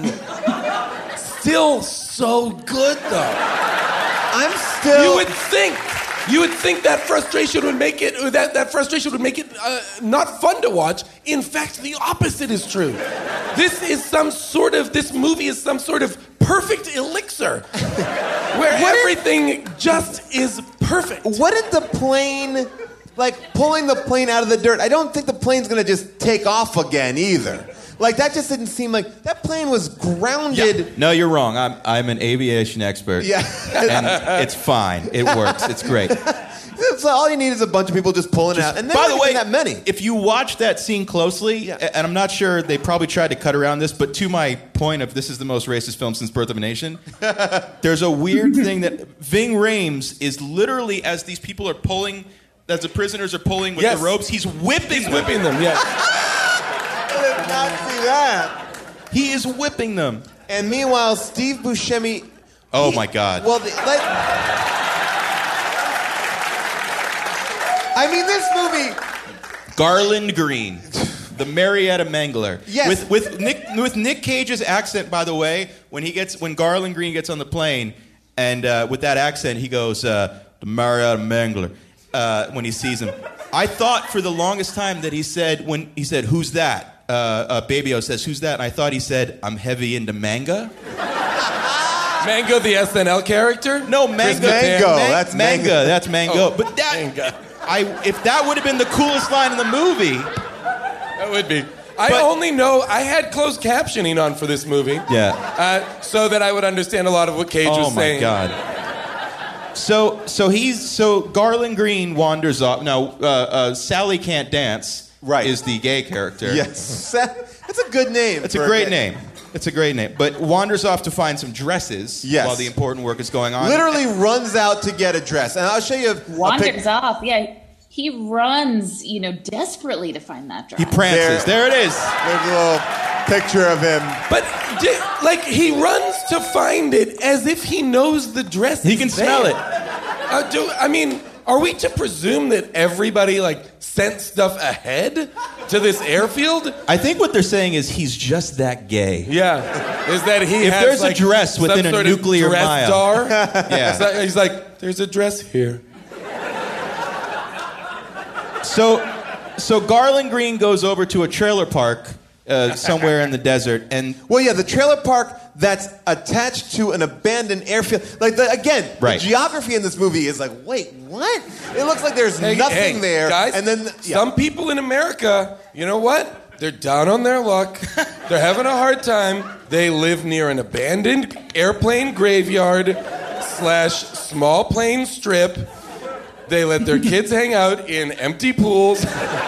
Still so good though. I'm still. You would think. You would think that frustration would make it. Or that that frustration would make it uh, not fun to watch. In fact, the opposite is true. This is some sort of. This movie is some sort of perfect elixir, where everything just is perfect. What did the plane, like pulling the plane out of the dirt? I don't think the plane's gonna just take off again either. Like that just didn't seem like that plane was grounded. No, you're wrong. I'm, I'm an aviation expert. Yeah. And it's fine. It works. It's great. So all you need is a bunch of people just pulling it out. And there By the weren't way, even that many. if you watch that scene closely, Yeah. and I'm not sure they probably tried to cut around this, but to my point of this is the most racist film since Birth of a Nation, there's a weird thing that Ving Rhames is literally, as these people are pulling, as the prisoners are pulling with Yes. the ropes, he's whipping He's them. whipping them. Yeah. I did not see that. He is whipping them. And meanwhile, Steve Buscemi. Oh he- my God. Well, the, like, I mean, this movie. Garland Green, the Marietta Mangler. Yes. With with Nick with Nick Cage's accent, by the way, when he gets when Garland Green gets on the plane, and uh, with that accent, he goes, uh, "The Marietta Mangler." Uh, when he sees him, I thought for the longest time that he said, when he said, who's that? Uh, uh, Baby-O says, who's that? And I thought he said, I'm heavy into manga. Mango, the S N L character? No, Mango. Mango, Man- that's Manga. Mango. That's Mango. Oh, but that, Manga. I, if that would have been the coolest line in the movie. That would be. I But- only know I had closed captioning on for this movie. Yeah. Uh, so that I would understand a lot of what Cage Oh was my saying. God. So, so he's so Garland Green wanders off. No, uh, uh, Sally Can't Dance. Right. Is the gay character. Yes. That's a good name. It's a for great gay- name. It's a great name. But wanders off to find some dresses Yes. while the important work is going on. Literally runs out to get a dress. And I'll show you a, a Wanders pic. off. Yeah, he runs, you know, desperately to find that dress. He prances. There, There- it is. There's a little picture of him. But, di- like, he runs to find it as if he knows the dress He is can there. smell it. Uh, do, I mean, are we to presume that everybody, like, sent stuff ahead to this airfield? I think what they're saying is he's just that gay. Yeah. Is that he If has, there's a like, dress within some a sort of nuclear dress mile. star? Yeah. So he's like, there's a dress here. So, so Garland Green goes over to a trailer park uh, somewhere in the desert, and Well, yeah, the trailer park that's attached to an abandoned airfield. Like, the, again, Right. the geography in this movie is like, wait, what? It looks like there's Hey, nothing hey, there. guys, and then yeah. some people in America, you know what? They're down on their luck. They're having a hard time. They live near an abandoned airplane graveyard slash small plane strip. They let their kids hang out in empty pools.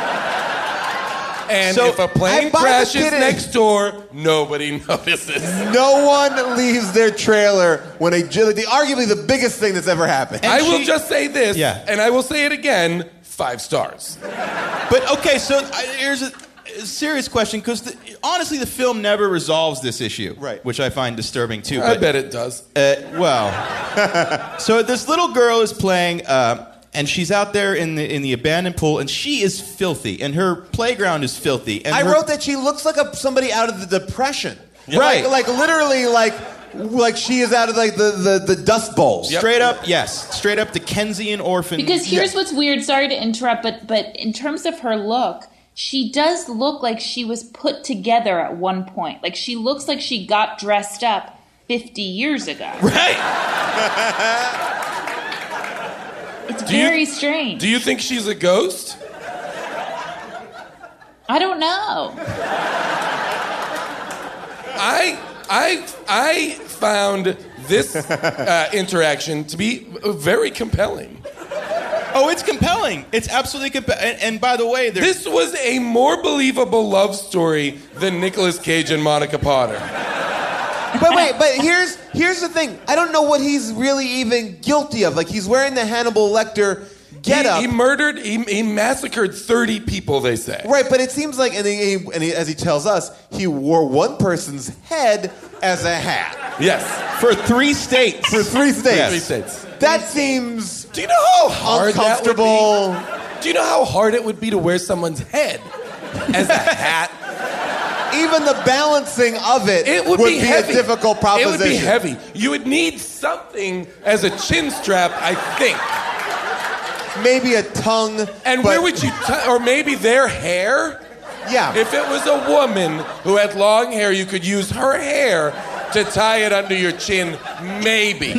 And So, if a plane I buy the crashes kid in- next door, nobody notices. No one leaves their trailer when a the arguably the biggest thing that's ever happened. I will she- just say this, Yeah. and I will say it again, five stars. but okay. So I, here's a, a serious question, because honestly, the film never resolves this issue, Right. Which I find disturbing too. I but, bet it does. Uh, well, so this little girl is playing, uh, and she's out there in the in the abandoned pool, and she is filthy, and her playground is filthy. And I her- wrote that she looks like a, somebody out of the Depression. Right. Like, like literally like like she is out of like the, the, the Dust Bowl. Yep. straight up, yes, straight up Dickensian orphan. Because here's Yeah. what's weird. Sorry to interrupt, but but in terms of her look, she does look like she was put together at one point. Like she looks like she got dressed up fifty years ago. right. It's Do you- very strange. Do you think she's a ghost? I don't know. I I I found this uh, interaction to be very compelling. Oh, it's compelling. It's absolutely compelling. And, and by the way, there's This was a more believable love story than Nicolas Cage and Monica Potter. But wait, but here's here's the thing. I don't know what he's really even guilty of. Like he's wearing the Hannibal Lecter getup. He, he murdered, he, he massacred thirty people, they say. Right, but it seems like, and, he, and he, as he tells us, he wore one person's head as a hat Yes. for three states. for three states. Three states. That seems Do you know how hard that would uncomfortable. be? Do you know how hard it would be to wear someone's head as a hat? Even the balancing of it, It would, be, heavy. a difficult proposition. It would be heavy. You would need something as a chin strap, I think. Maybe a tongue. And but- where would you, t- or maybe their hair? Yeah. If it was a woman who had long hair, you could use her hair to tie it under your chin, maybe.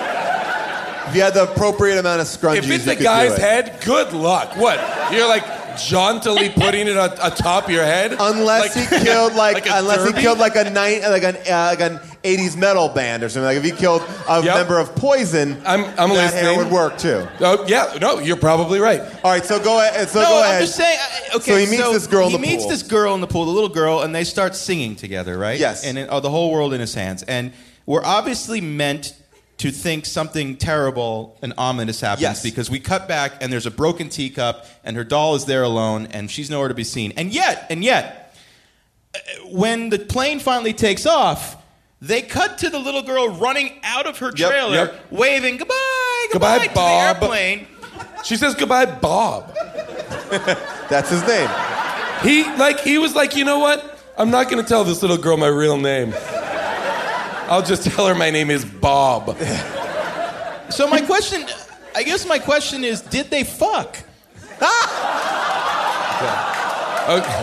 If you had the appropriate amount of scrunchies, If it's you a could guy's do it. head, good luck. What? You're like jauntily putting it on, atop your head? Unless Like- he killed like, like a unless derby? he killed like a night like an uh, like an eighties metal band or something. Like if he killed a Yep. member of Poison, I'm- I'm that hair listening. would work too. Oh, yeah, no, you're probably right. All right, so go ahead. So No, go I'm ahead. just saying. I- Okay, So he meets this girl in he the meets pool. this girl in the pool, the little girl, and they start singing together, right? Yes. And it, oh, the whole world in his hands. And we're obviously meant to think something terrible and ominous happens Yes. because we cut back and there's a broken teacup and her doll is there alone and she's nowhere to be seen. And yet, and yet, uh, when the plane finally takes off, they cut to the little girl running out of her Yep, trailer, yep. waving goodbye, Goodbye, goodbye, to Bob." the airplane. She says goodbye, Bob. That's his name. He like he was like, you know what? I'm not gonna tell this little girl my real name. I'll just tell her my name is Bob. So my question, I guess my question is, did they fuck? Okay.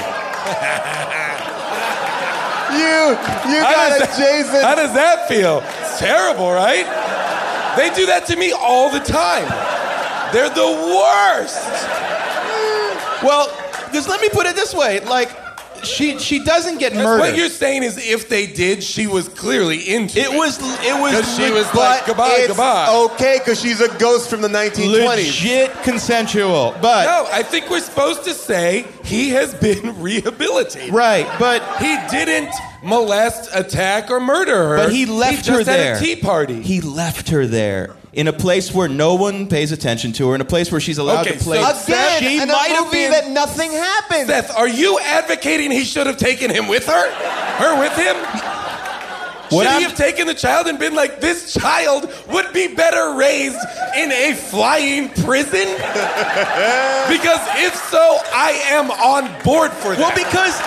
You, you How got does a that- Jason. How does that feel? It's terrible, right? They do that to me all the time. They're the worst. Well, because let me put it this way, like, she she doesn't get murdered. What you're saying is if they did, she was clearly into it. It was it was Because she was But like, goodbye, it's goodbye. okay because she's a ghost from the nineteen twenties. legit consensual, but No, I think we're supposed to say he has been rehabilitated. right, but He didn't molest, attack, or murder her. but he left just her there. At a tea party. He left her there in a place where no one pays attention to her, in a place where she's allowed Okay, to play. so Again, she in might a have movie been. that nothing happened. Seth, are you advocating he should have taken him with her? Her with him? What Should I'm- he have taken the child and been like, this child would be better raised in a flying prison? Because if so, I am on board for that. Well, because.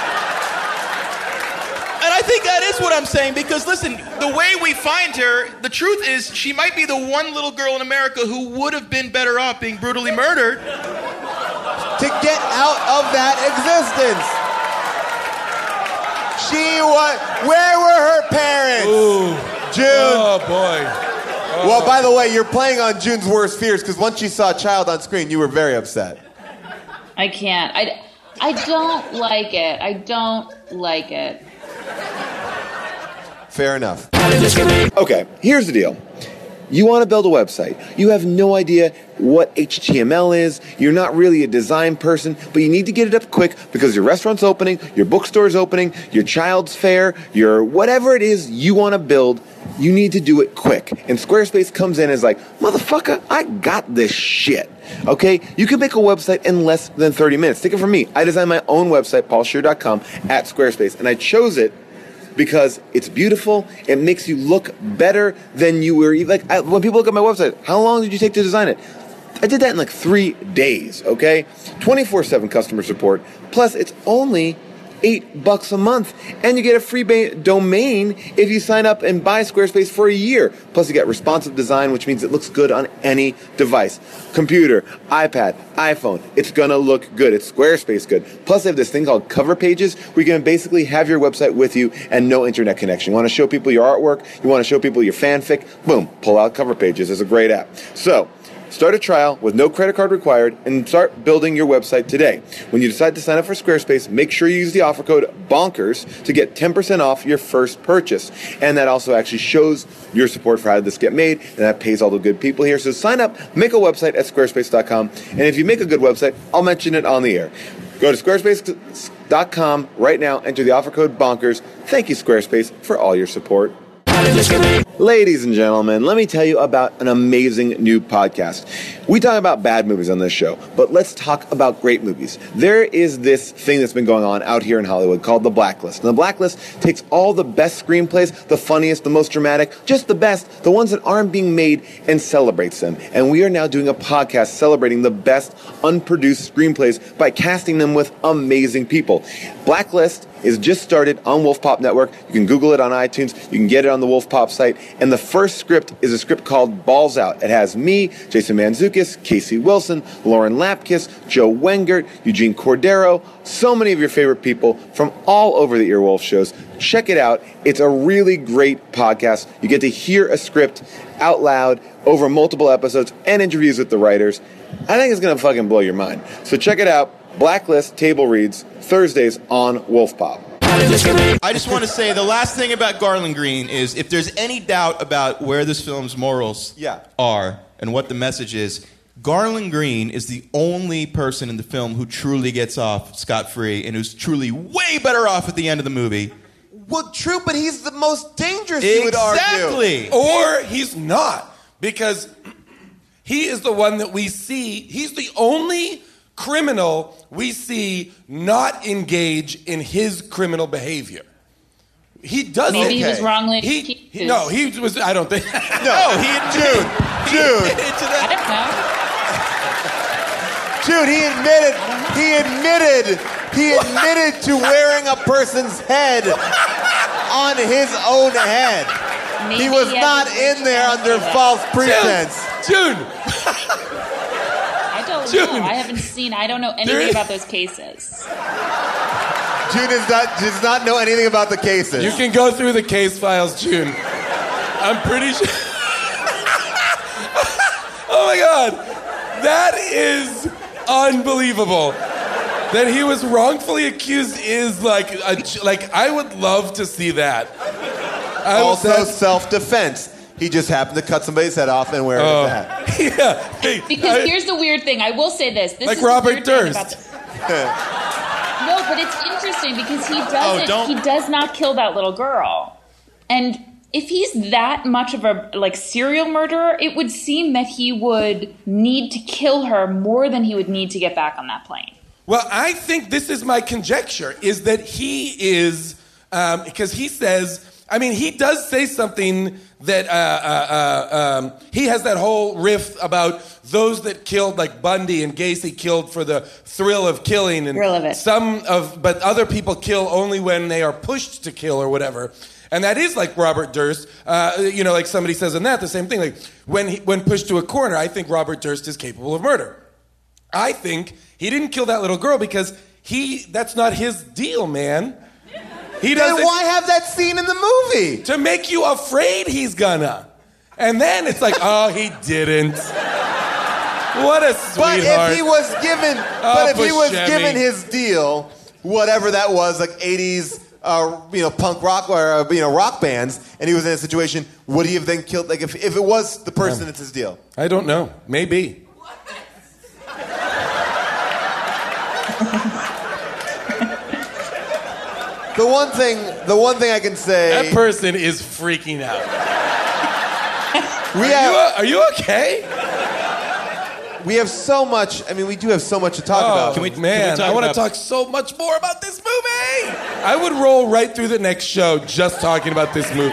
And I think that is what I'm saying, because listen, the way we find her, the truth is she might be the one little girl in America who would have been better off being brutally murdered. To get out of that existence. She was. Where were her parents? Ooh. June. Oh, boy. Well, by the way, you're playing on June's worst fears because once you saw a child on screen, you were very upset. I can't. I, I don't like it. I don't like it. Fair enough. Okay, here's the deal. You want to build a website. You have no idea what H T M L is. You're not really a design person, but you need to get it up quick because your restaurant's opening, your bookstore's opening, your child's fair, your whatever it is you want to build, you need to do it quick. And Squarespace comes in and is like, motherfucker, I got this shit. Okay? You can make a website in less than thirty minutes. Take it from me. I designed my own website, paul scheer dot com, at Squarespace, and I chose it because it's beautiful. It makes you look better than you were. Like I, when people look at my website, how long did you take to design it? I did that in like three days. Okay, twenty-four seven customer support. Plus, it's only eight bucks a month, and you get a free ba- domain if you sign up and buy Squarespace for a year. Plus, you get responsive design, which means it looks good on any device, computer, iPad, iPhone. It's gonna look good. It's Squarespace good. Plus, they have this thing called Cover Pages, where you can basically have your website with you and no internet connection. You want to show people your artwork? You want to show people your fanfic? Boom! Pull out Cover Pages. It's a great app. So. Start a trial with no credit card required and start building your website today. When you decide to sign up for Squarespace, make sure you use the offer code BONKERS to get ten percent off your first purchase. And that also actually shows your support for how this get made, and that pays all the good people here. So sign up, make a website at squarespace dot com, and if you make a good website, I'll mention it on the air. Go to squarespace dot com right now, enter the offer code BONKERS. Thank you, Squarespace, for all your support. Ladies and gentlemen, let me tell you about an amazing new podcast. We talk about bad movies on this show, but let's talk about great movies. There is this thing that's been going on out here in Hollywood called The Blacklist. And The Blacklist takes all the best screenplays, the funniest, the most dramatic, just the best, the ones that aren't being made, and celebrates them. And we are now doing a podcast celebrating the best unproduced screenplays by casting them with amazing people. Blacklist is just started on Wolf Pop Network. You can Google it on iTunes. You can get it on the Wolf Pop site. And the first script is a script called Balls Out. It has me, Jason Mantzoukas, Casey Wilson, Lauren Lapkus, Joe Wengert, Eugene Cordero, so many of your favorite people from all over the Earwolf shows. Check it out. It's a really great podcast. You get to hear a script out loud over multiple episodes and interviews with the writers. I think it's going to fucking blow your mind. So check it out. Blacklist Table Reads, Thursdays on Wolf Pop. I just want to say the last thing about Garland Green is if there's any doubt about where this film's morals Yeah. are and what the message is, Garland Green is the only person in the film who truly gets off scot-free and who's truly way better off at the end of the movie. Well, true, but he's the most dangerous, you would argue. Exactly. Or he's not, because he is the one that we see. He's the only criminal we see not engage in his criminal behavior. He does. Maybe he Okay. was wrongly He, accused. he no, he was. I don't think. No, he Jude, Jude, I don't know. Jude, he admitted, he admitted, he admitted to wearing a person's head on his own head. Maybe He was had not to in there understand under that. false pretense. June. I don't June. know. I haven't seen. I don't know There anything is- about those cases. June does not, does not know anything about the cases. You can go through the case files, June. I'm pretty sure. Oh my God. That is unbelievable. That he was wrongfully accused is like, a, like I would love to see that. I Also, would, self-defense. He just happened to cut somebody's head off and wear Oh. it as a hat. yeah. Hey, Because I- here's the weird thing. I will say this. This Like is the Robert weird thing Durst. about the- No, but it's interesting because he doesn't. don't- He does not kill that little girl, and if he's that much of a like serial murderer, it would seem that he would need to kill her more than he would need to get back on that plane. Well, I think this is my conjecture, is that he is, um, because he says, I mean, he does say something that, uh, uh, uh, um, he has that whole riff about those that killed, like Bundy and Gacy killed for the thrill of killing. And Thrill of it. Some of, but other people kill only when they are pushed to kill or whatever. And that is like Robert Durst, uh, you know, like somebody says in that, the same thing. Like when he, when pushed to a corner, I think Robert Durst is capable of murder. I think he didn't kill that little girl because he, that's not his deal, man. He Then doesn't, why have that scene in the movie? to make you afraid he's gonna. And then it's like, oh, he didn't. What a But sweetheart. if he was given, Oh, but if he was Buscemi. given his deal, whatever that was, like eighties, uh, you know, punk rock or uh, you know, rock bands, and he was in a situation, would he have then killed? Like if, if it was the person, it's his deal. I don't know. Maybe. The one thing, the one thing I can say, That person is freaking out. we Are have, you, are you okay? we have so much. I mean, we do have so much to talk Oh, about. Can we- can we man, talk I want to about- talk so much more about this movie. I would roll right through the next show just talking about this movie.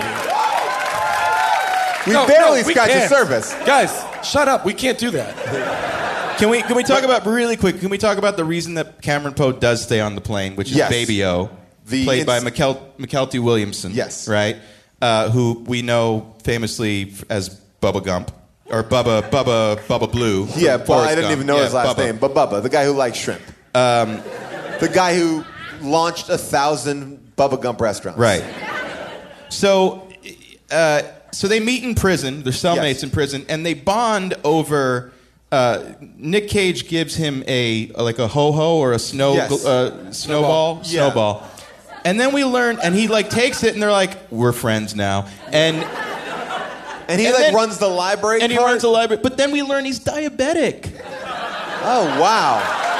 we No, barely no, we scratched the can't. surface. Guys, shut up. We can't do that. Can we can we talk about really quick? Can we talk about the reason that Cameron Poe does stay on the plane, which is Yes. Baby O, The played by ins- McKel- McKelty Williamson. Yes. right. Uh, who we know famously f- as Bubba Gump or Bubba Bubba Bubba Blue. from Yeah, well, Forrest I didn't Gump. even know Yeah, his last Bubba. name, but Bubba, the guy who likes shrimp, um, the guy who launched a thousand Bubba Gump restaurants. Right. So, uh, so they meet in prison. They're cellmates Yes. in prison, and they bond over. Uh, Nick Cage gives him a like a ho ho or a snow Yes. uh, snowball Yeah. snowball, and then we learn, and he like takes it, and they're like, we're friends now, and And he And like then- runs the library. and he cart? runs a library. But then we learn he's diabetic. Oh wow!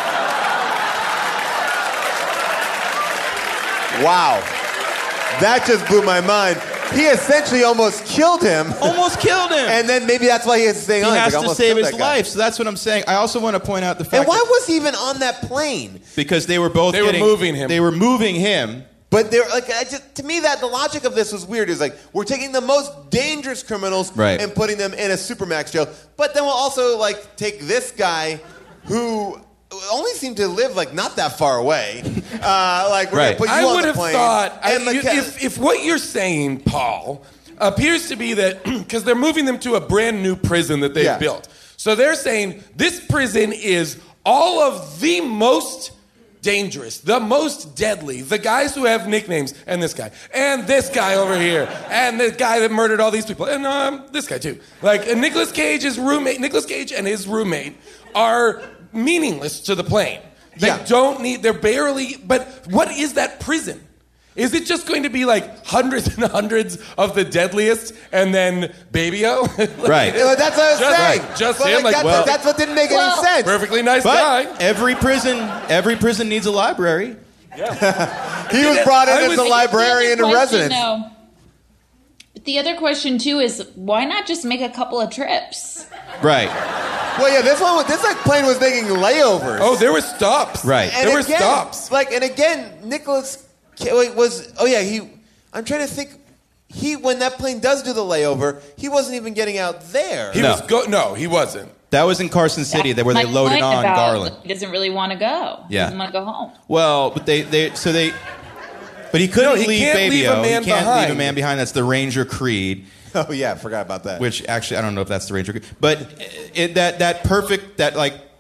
Wow, that just blew my mind. He essentially almost killed him, Almost killed him. and then maybe that's why he has to stay he on. He's has like, to "Almost save killed his that guy." life. So that's what I'm saying. I also want to point out the fact And why that was he even on that plane? because they were both They were getting- moving him. They were moving him. But they're like, I just, to me, that the logic of this was weird. Is like we're taking the most dangerous criminals Right. and putting them in a supermax jail, but then we'll also like take this guy who only seemed to live like not that far away. Uh, like we're Right. gonna put you I on would the have plane. thought, I, and you- McKe- if, if what you're saying, Paul, appears to be that, because they're moving them to a brand new prison that they've Yeah. built. So they're saying this prison is all of the most dangerous, the most deadly, the guys who have nicknames, and this guy, and this guy over here, and the guy that murdered all these people, and um, this guy too. Like, and Nicolas Cage's roommate, Nicolas Cage and his roommate are meaningless to the plane. They Yeah. don't need, they're barely, but what is that prison? Is it just going to be like hundreds and hundreds of the deadliest and then Baby-O? Like, Right. Yeah, that's what I was Just- saying. right, just But, him, like, that's, well- that's what didn't make Well- any sense. Perfectly nice But guy. every prison, every prison needs a library. He was brought in I as was- the librarian in The other question, residence. though- The other question too is why not just make a couple of trips? Right. Well, yeah, this one, was- this like plane was making layovers. Oh, there were stops. Right. And There were again, stops. Like, and again, Nicholas Ca- was. Oh yeah, he. I'm trying to think. He when that plane does do the layover, he wasn't even getting out there. He No. was go- no, he wasn't. That was in Carson City, that where they My loaded point on about Garland. He doesn't really want to go. He Yeah. doesn't want to go home. Well, but they, they so they, but he couldn't No, he leave can't Baby leave a O. He man can't leave a behind. man behind. That's the Ranger Creed. Oh yeah, I forgot about that. Which actually I don't know if that's the Ranger Creed, but it, that that perfect that like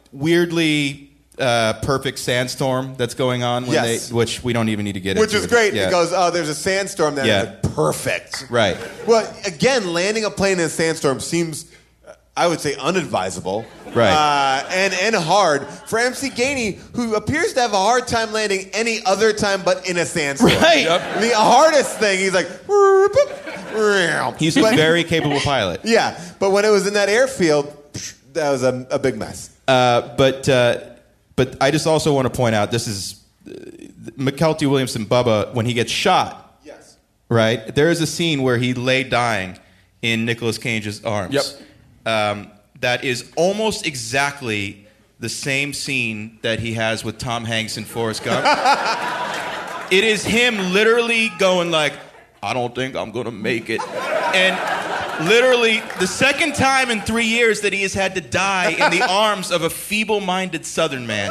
weirdly uh, perfect sandstorm that's going on, when Yes. they, which we don't even need to get Which into. is great. Yeah. It goes, oh, there's a sandstorm there. Yeah. Like, perfect. Right. Well, again, landing a plane in a sandstorm seems, uh, I would say, unadvisable. Right. Uh, and, and hard for M C Gainey, who appears to have a hard time landing any other time but in a sandstorm. Right. Yep. The hardest thing, he's like, He's a But- very capable pilot. yeah. But when it was in that airfield, that was a, a big mess. Uh, but uh, but I just also want to point out, this is uh, McKelty Williamson Bubba, when he gets shot, Yes. right? There is a scene where he lay dying in Nicolas Cage's arms. Yep. Um, that is almost exactly the same scene that he has with Tom Hanks in Forrest Gump. It is him literally going like, I don't think I'm going to make it. And literally, the second time in three years that he has had to die in the arms of a feeble-minded Southern man.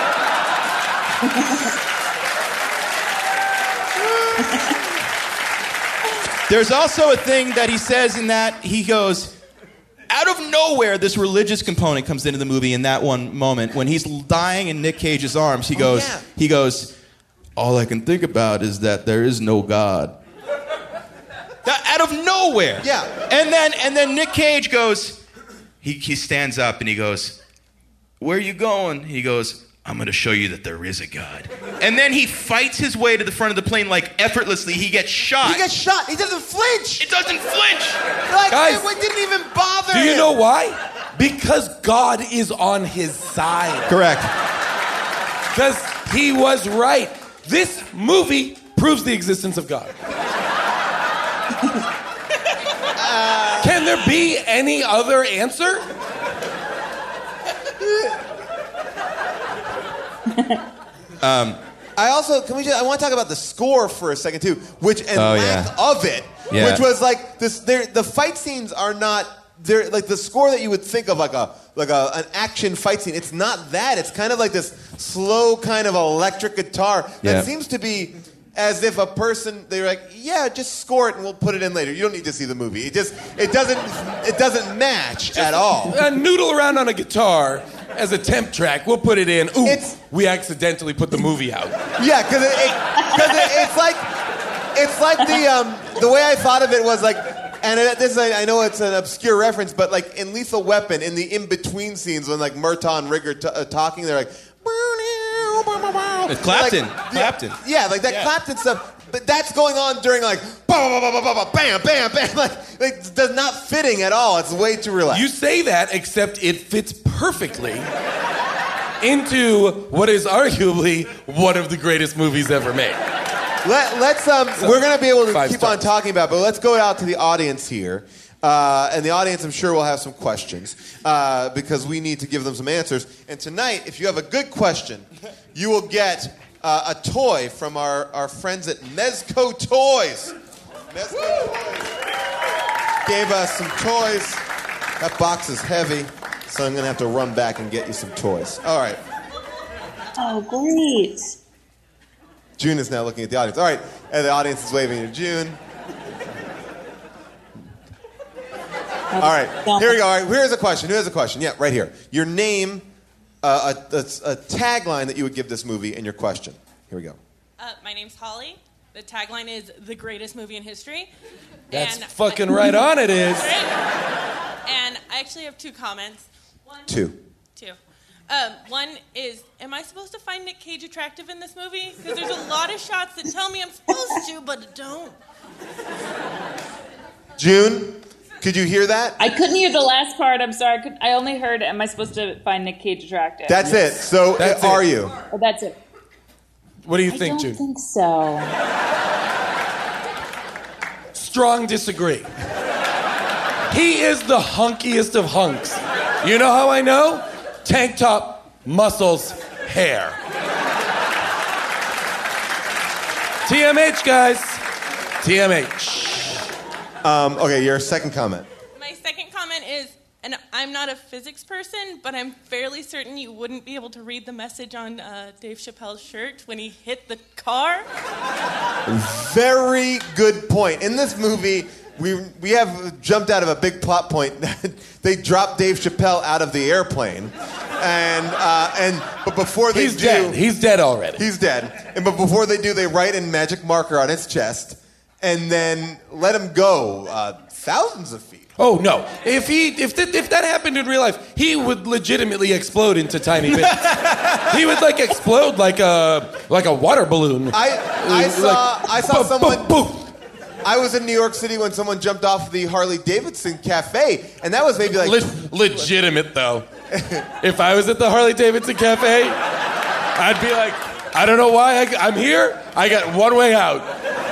There's also a thing that he says in that, he goes, out of nowhere, this religious component comes into the movie in that one moment. When he's dying in Nick Cage's arms, he goes, yeah. he goes, all I can think about is that there is no God. That, out of nowhere. Yeah. And then and then Nick Cage goes, he, he stands up and he goes, where are you going? He goes, I'm going to show you that there is a God. And then he fights his way to the front of the plane like effortlessly. He gets shot. He gets shot. He doesn't flinch. It doesn't flinch. Like, Guys, it didn't even bother Do you him. know why? Because God is on his side. Correct. Because he was right. This movie proves the existence of God. uh, Can there be any other answer? um, I also can we just I want to talk about the score for a second too, which and Oh, lack yeah. of it, Yeah. which was like this. The fight scenes are not they're like the score that you would think of like a like a an action fight scene. It's not that. It's kind of like this slow kind of electric guitar that Yeah. seems to be as if a person they're like, yeah, just score it and we'll put it in later. You don't need to see the movie. It just it doesn't it doesn't match at all. Uh, noodle around on a guitar as a temp track. We'll put it in. Ooh, It's- we accidentally put the movie out. Yeah, because it, it, 'cause it, it's like it's like the um, the way I thought of it was like, and it, this I, I know it's an obscure reference, but like in Lethal Weapon, in the in between scenes when like Murtaugh and Rigg are t- uh, talking, they're like, It's Clapton. Like, Clapton. Yeah, yeah, like that Yeah. Clapton stuff. But that's going on during like bam, bam, bam, bam, bam, bam, bam. Like, like it does not fitting at all. It's way too relaxed. You say that, except it fits perfectly into what is arguably one of the greatest movies ever made. Let, let's um, we're gonna be able to Five keep stars. on talking about, it, but let's go out to the audience here, uh, and the audience, I'm sure, will have some questions uh, because we need to give them some answers. And tonight, if you have a good question, you will get uh, a toy from our, our friends at Mezco Toys. Mezco Toys gave us some toys. That box is heavy, so I'm gonna have to run back and get you some toys. All right. Oh, great. June is now looking at the audience. All right, and the audience is waving to June. All right, here we go. All right, here's a question. Here's a question. Yeah, right here. Your name, uh, a, a, a tagline that you would give this movie, and your question. Here we go. Uh, my name's Holly. The tagline is the greatest movie in history. That's and fucking right on it is. And I actually have two comments. One, Two. Two. Um, one is, am I supposed to find Nick Cage attractive in this movie? Because there's a lot of shots that tell me I'm supposed to, but don't. June, could you hear that? I couldn't hear the last part. I'm sorry. I, could, I only heard, am I supposed to find Nick Cage attractive? That's it. So, That's are it. you? Oh, that's it. What do you I think, don't June? think so. Strong disagree. He is the hunkiest of hunks. You know how I know? Tank top, muscles, hair. T M H, guys. T M H. Um, okay, your second comment. My second comment is, and I'm not a physics person, but I'm fairly certain you wouldn't be able to read the message on uh, Dave Chappelle's shirt when he hit the car. Very good point. In this movie, we we have jumped out of a big plot point. They dropped Dave Chappelle out of the airplane. And uh, and but before they He's do, dead. He's dead already. He's dead. And but before they do, they write in magic marker on his chest, and then let him go uh, thousands of feet. Oh no! If he if th- if that happened in real life, he would legitimately explode into tiny bits. He would like explode like a like a water balloon. I I Like, saw I saw boom, someone. boom, boom. I was in New York City when someone jumped off the Harley Davidson Cafe, and that was maybe like Le- legitimate though. If I was at the Harley Davidson Cafe, I'd be like, I don't know why I, I'm here. I got one way out.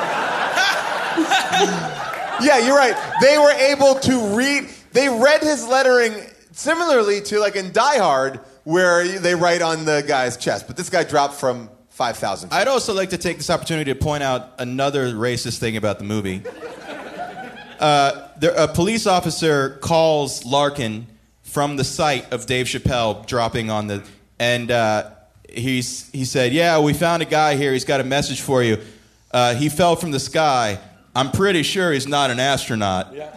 Yeah, you're right. They were able to read. They read his lettering similarly to like in Die Hard, where they write on the guy's chest. But this guy dropped from five thousand. I'd also like to take this opportunity to point out another racist thing about the movie. Uh, there, a police officer calls Larkin from the site of Dave Chappelle dropping on the, and uh, he's he said, "Yeah, we found a guy here. He's got a message for you. Uh, he fell from the sky. I'm pretty sure he's not an astronaut." Yeah.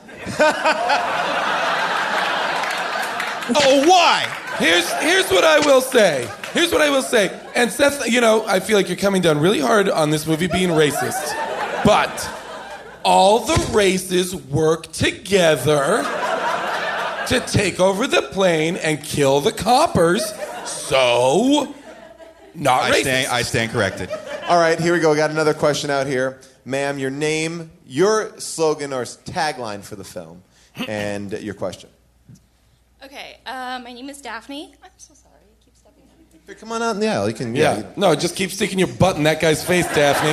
Oh, why? Here's here's what I will say. Here's what I will say. And Seth, you know, I feel like you're coming down really hard on this movie being racist. But all the races work together to take over the plane and kill the coppers. So, not I racist. stand, I stand corrected. All right, here we go. We got another question out here. Ma'am, your name, your slogan or tagline for the film, and your question. Okay, uh, my name is Daphne. I'm so sorry. Keep stepping on me. Here, come on out in the aisle. You can. Yeah. Yeah. No, just keep sticking your butt in that guy's face, Daphne.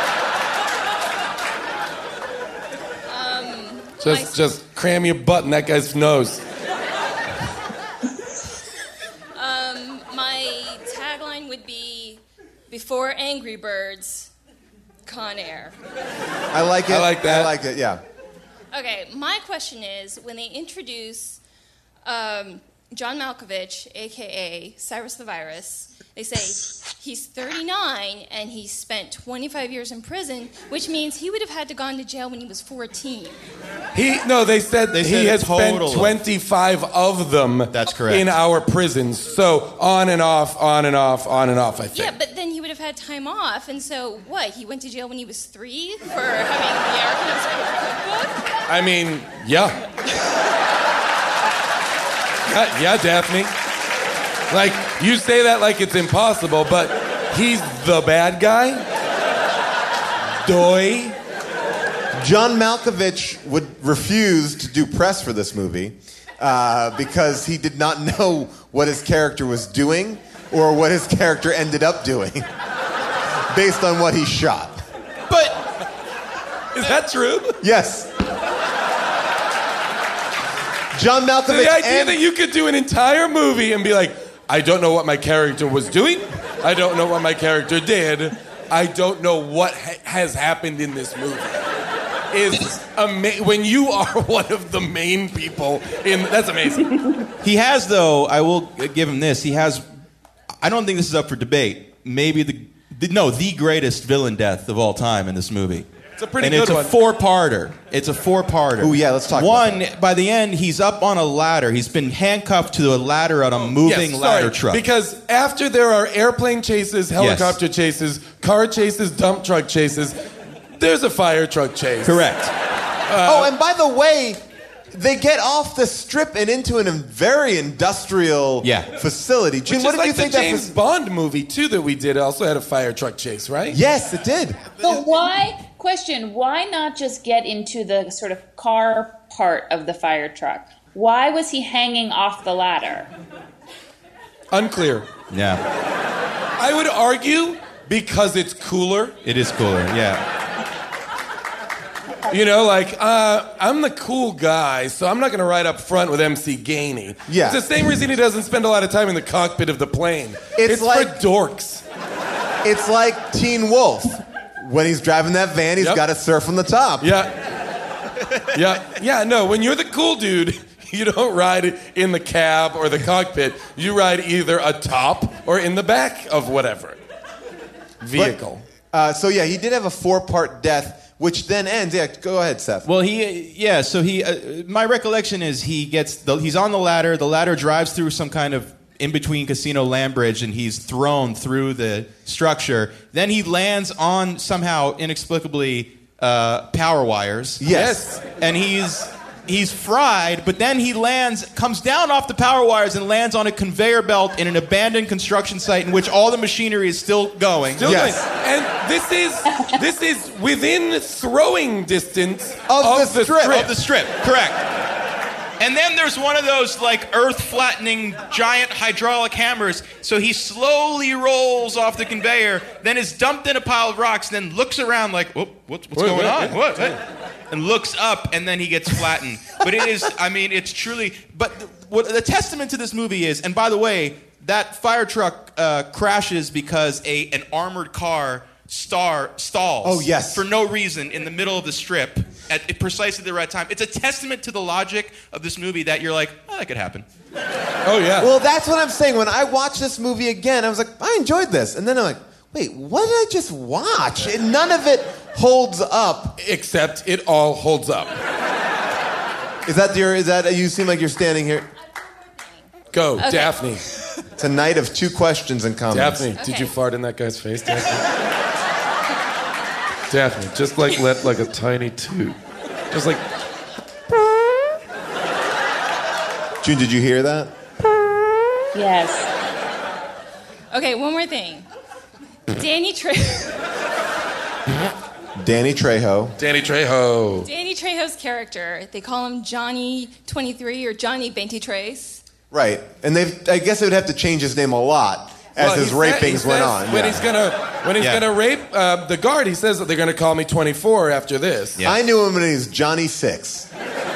Um, Just, my- just cram your butt in that guy's nose. Um, my tagline would be, "Before Angry Birds, Con Air." I like it. I like that. I like it. Yeah. Okay, my question is, when they introduce um, John Malkovich, a k a. Cyrus the Virus, they say he's thirty-nine and he spent twenty-five years in prison, which means he would have had to gone to jail when he was fourteen. He no, they said They he said a has spent total of- twenty-five of them. That's correct. In our prisons, so on and off, on and off, on and off. I think. Yeah, but then he would have had time off, and so what? He went to jail when he was three for having the American Cookbook? I mean, yeah. yeah, yeah, Daphne. Like you say that like it's impossible, but he's the bad guy. Doi. John Malkovich would refuse to do press for this movie uh, because he did not know what his character was doing or what his character ended up doing based on what he shot. But Is that true? Yes. John Malkovich The idea and that you could do an entire movie and be like, I don't know what my character was doing. I don't know what my character did. I don't know what ha- has happened in this movie. Is ama- when you are one of the main people in that's amazing. he has, though, I will give him this. He has, I don't think this is up for debate, maybe the, the no, the greatest villain death of all time in this movie. It's a pretty and good it's one. a four-parter. It's a four-parter. Ooh, yeah, let's talk about One, by the end, he's up on a ladder. He's been handcuffed to a ladder on a moving Yes, ladder sorry, truck. Because after there are airplane chases, helicopter chases, car chases, dump truck chases, there's a fire truck chase. Correct. oh, and by the way, they get off the strip and into a very industrial Yeah. facility. Gene, Which what is did like you the think James that? Bond movie too that we did also had a fire truck chase, right? Yes, it did. But why, question, why not just get into the sort of car part of the fire truck? Why was he hanging off the ladder? Unclear. Yeah. I would argue because it's cooler. It is cooler, yeah. You know, like, uh, I'm the cool guy, so I'm not going to ride up front with M C Gainey. Yeah. It's the same reason he doesn't spend a lot of time in the cockpit of the plane. It's like- for dorks. It's like Teen Wolf. When he's driving that van, he's Yep. got to surf on the top. Yeah. Yeah. Yeah, no, when you're the cool dude, you don't ride in the cab or the cockpit. You ride either atop or in the back of whatever vehicle. But, uh, so, yeah, he did have a four-part death, which then ends. Yeah, go ahead, Seth. Well, he, yeah, so he, uh, my recollection is he gets, the, he's on the ladder, the ladder drives through some kind of in between Casino Land Bridge, and he's thrown through the structure. Then he lands on, somehow, inexplicably, uh, power wires. Yes. And he's he's fried, but then he lands, comes down off the power wires and lands on a conveyor belt in an abandoned construction site in which all the machinery is still going. Still Yes. going. And this is this is within throwing distance Of of, the the, strip. strip. Of the strip, correct. And then there's one of those like earth-flattening giant hydraulic hammers. So he slowly rolls off the conveyor, then is dumped in a pile of rocks, then looks around like, whoop, what's, what's Wait, going wait, on? wait. What? what? And looks up, and then he gets flattened. But it is, I mean, it's truly. But the, what the testament to this movie is, and by the way, that fire truck uh, crashes because a an armored car star stalls. Oh, yes. For no reason in the middle of the strip at precisely the right time. It's a testament to the logic of this movie that you're like, oh, that could happen. Oh yeah. Well, that's what I'm saying. When I watched this movie again, I was like, I enjoyed this. And then I'm like, wait, what did I just watch? And none of it holds up. Except it all holds up. Is that your, is that, you seem like you're standing here. Go, Okay. Daphne. It's a night of two questions and comments. Daphne, did Okay. you fart in that guy's face, Daphne? Daphne, just like let like a tiny toot. Just like June, did you hear that? Yes. Okay, one more thing. Danny Trejo. Danny Trejo. Danny Trejo. Danny Trejo's character, they call him Johnny twenty-three or Johnny Benty Trace. Right. And they've, I guess they would have to change his name a lot as Well, his he said- he rapings went says on. When yeah. he's gonna when he's Yeah. gonna rape uh, the guard, he says that they're gonna call me twenty-four after this. Yeah. I knew him when he was Johnny Six.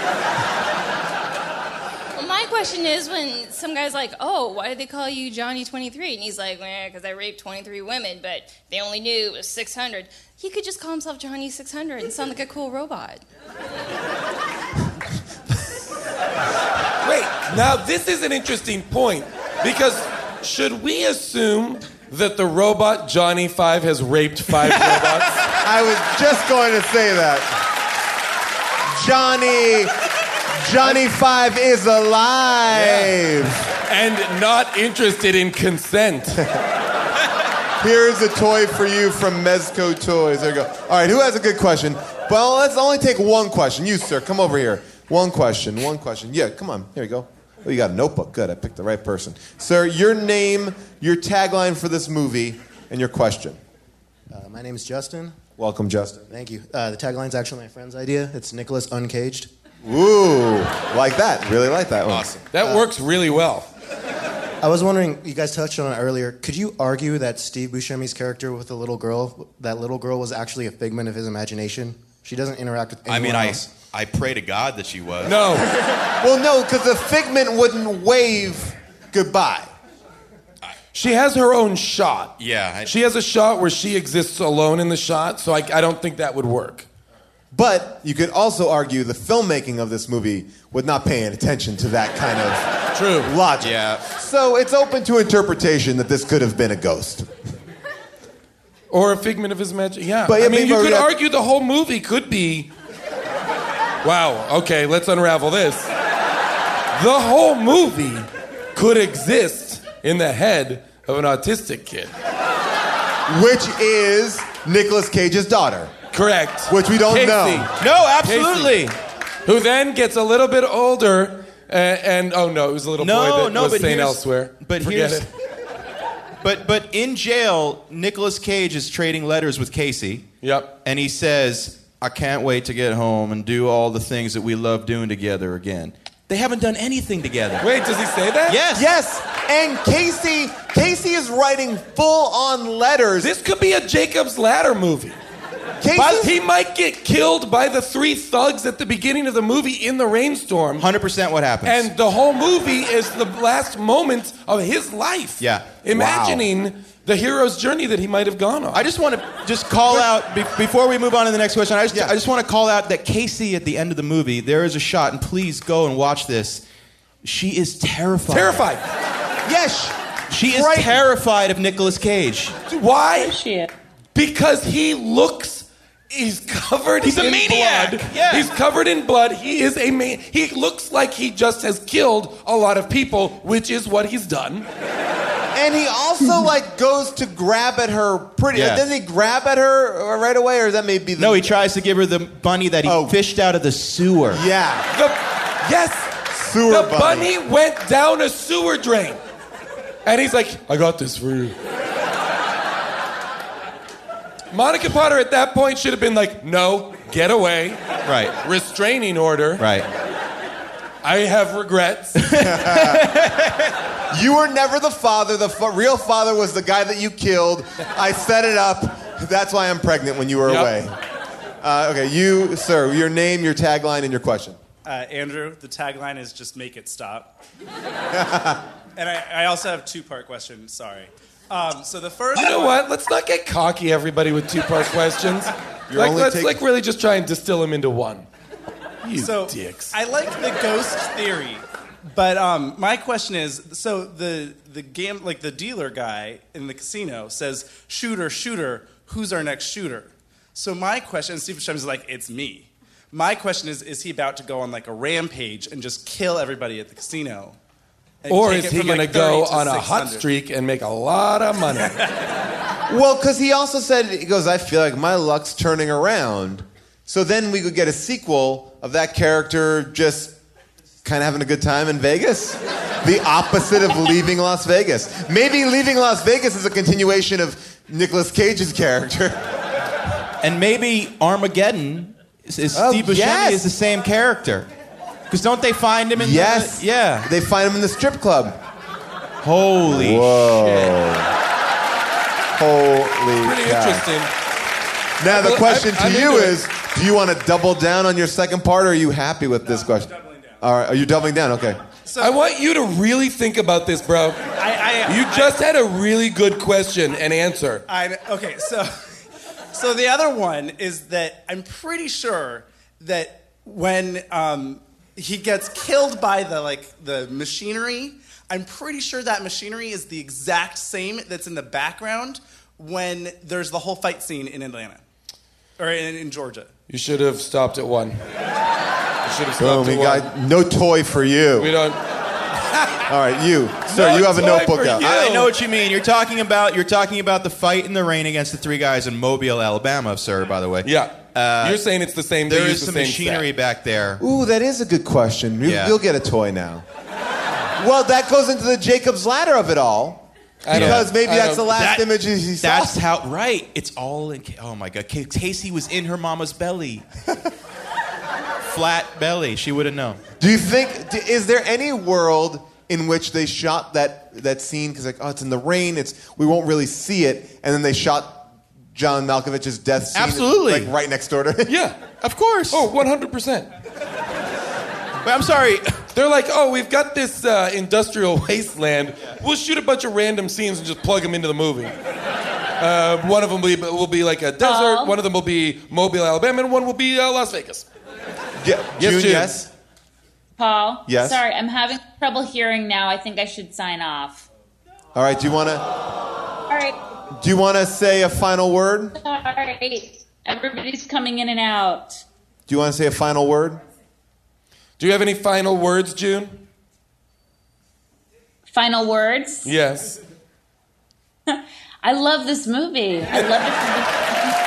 Well, my question is when some guy's like, oh, why did they call you Johnny twenty-three? And he's like, well, because I raped twenty-three women, but they only knew it was six hundred. He could just call himself Johnny six hundred and sound like a cool robot. Wait, now this is an interesting point because should we assume that the robot Johnny Five has raped five robots? I was just going to say that. Johnny, Johnny Five is alive. And not interested in consent. Here's a toy for you from Mezco Toys. There you go. All right, who has a good question? Well, let's only take one question. You, sir, come over here. One question, one question. Yeah, come on. Here you go. Oh, you got a notebook. Good, I picked the right person. Sir, your name, your tagline for this movie, and your question. Uh, my name is Justin. Welcome, Justin. Thank you. Uh, the tagline's actually my friend's idea. It's Nicholas Uncaged. Ooh, like that. Really like that one. Awesome. That works really well. I was wondering, you guys touched on it earlier. Could you argue that Steve Buscemi's character with the little girl, that little girl was actually a figment of his imagination? She doesn't interact with anyone I mean, I, else. I pray to God that she was. No. Well, no, because the figment wouldn't wave goodbye. She has her own shot. Yeah. I- She has a shot where she exists alone in the shot, so I, I don't think that would work. But you could also argue the filmmaking of this movie would not pay any attention to that kind of True. logic. Yeah. So it's open to interpretation that this could have been a ghost. Or a figment of his imagination. Yeah. But, I yeah, mean, but- you could yeah. argue the whole movie could be. Wow. Okay, let's unravel this. The whole movie could exist in the head of an autistic kid. Which is Nicolas Cage's daughter. Correct. Which we don't Casey. know. No, absolutely. Casey, who then gets a little bit older, uh, and oh no, it was a little No, boy that no, was but sane here's- elsewhere. but Forget here's- it. But but in jail, Nicolas Cage is trading letters with Casey. Yep. And he says, I can't wait to get home and do all the things that we love doing together again. They haven't done anything together. Wait, does he say that? Yes. Yes, and Casey, Casey is writing full-on letters. This could be a Jacob's Ladder movie. Casey, But he might get killed by the three thugs at the beginning of the movie in the rainstorm. one hundred percent what happens. And the whole movie is the last moment of his life. Yeah. Imagining the hero's journey that he might have gone on. I just want to just call out, be, before we move on to the next question, I just, Yeah. I just want to call out that Casey at the end of the movie, there is a shot, and please go and watch this. She is terrified. Terrified. yes, She is Right. terrified of Nicolas Cage. Why? Shit. Because he looks He's covered He's a in maniac. blood. Yeah. He's covered in blood. He is a man. He looks like he just has killed a lot of people, which is what he's done. And he also like goes to grab at her pretty. Yeah. Doesn't he grab at her right away, or is that maybe the? No, he tries to give her the bunny that he Oh. fished out of the sewer. Yeah. The, yes, Sewer the bunny. bunny went down a sewer drain, and he's like, "I got this for you." Monica Potter at that point should have been like, "No, get away." Right. Restraining order. Right. I have regrets. You were never the father. The fa- real father was the guy that you killed. I set it up. That's why I'm pregnant when you were Yep. away. Uh, okay, you, sir, your name, your tagline, and your question. Uh, Andrew, the tagline is just make it stop. And I, I also have a two-part question, sorry. Um, so the first You know one- what? Let's not get cocky, everybody, with two-part questions. You're Like, only let's taking- like really just try and distill them into one. You so dicks. I like the ghost theory, but um, my question is: so the the game, like the dealer guy in the casino says, "Shooter, shooter, who's our next shooter?" So my question, and Steve Buscemi is like, "It's me." My question is: is he about to go on like a rampage and just kill everybody at the casino? And Or take is it he from, going like, to go thirty to on a six hot hundred? streak and make a lot of money? Well, because he also said, he goes, I feel like my luck's turning around. So then we could get a sequel of that character just kind of having a good time in Vegas. The opposite of leaving Las Vegas. Maybe leaving Las Vegas is a continuation of Nicolas Cage's character. And maybe Armageddon is, is Oh, Steve Buscemi yes. is the same character. Because don't they find him in Yes. the... Yeah. They find him in the strip club. Holy Whoa. shit. Holy Pretty cow. interesting. Now, the I'm- question to I'm you into it. is, do you want to double down on your second part, or are you happy with this question? doubling down. All right, are you doubling down? Okay. So I want you to really think about this, bro. I, I, You I- just had a really good question and answer. I, okay, so so the other one is that I'm pretty sure that when um, he gets killed by the like the machinery, I'm pretty sure that machinery is the exact same that's in the background when there's the whole fight scene in Atlanta or in, in Georgia. You should have stopped at one. You should have Boom, stopped we at one. got no toy for you. We don't. All right, you, sir, No you have a toy notebook for out. you. I know what you mean. You're talking about you're talking about the fight in the rain against the three guys in Mobile, Alabama, sir, by the way. Yeah. Uh, You're saying it's the same. There they is use some the same machinery set. back there. Ooh, that is a good question. You, Yeah. You'll get a toy now. Well, that goes into the Jacob's Ladder of it all. I don't- Because maybe I that's don't- the last That- image he saw. That's how right. It's all in. Oh my God, Ca- Casey was in her mama's belly. Flat belly. She would have known. Do you think, d- is there any world in which they shot that, that scene, because like, oh, it's in the rain, it's we won't really see it, and then they shot John Malkovich's death scene Absolutely. like right next door to him? Yeah. Of course. Oh, one hundred percent. But I'm sorry. They're like, oh, we've got this uh, industrial wasteland. We'll shoot a bunch of random scenes and just plug them into the movie. Uh, one of them will be, will be like a desert. Paul? One of them will be Mobile, Alabama, and one will be uh, Las Vegas. Yeah, Yes, June, June. yes? Paul? Yes? Sorry, I'm having trouble hearing now. I think I should sign off. All right, do you want to All right. do you want to say a final word? All right. Everybody's coming in and out. Do you want to say a final word? Do you have any final words, June? Final words? Yes. I love this movie. I love it.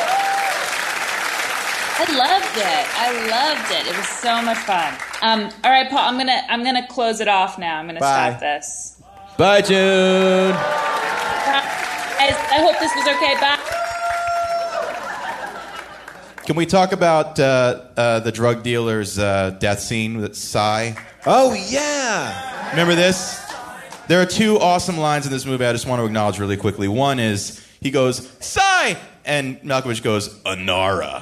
I loved it. I loved it. It was so much fun. Um, all right, Paul. I'm gonna I'm gonna close it off now. I'm gonna Bye. stop this. Bye, June. Guys, I hope this was okay. Bye. Can we talk about uh, uh, the drug dealer's uh, death scene with Cy? Oh, yeah. Remember this? There are two awesome lines in this movie I just want to acknowledge really quickly. One is, he goes, Cy! And Malkovich goes, Anara.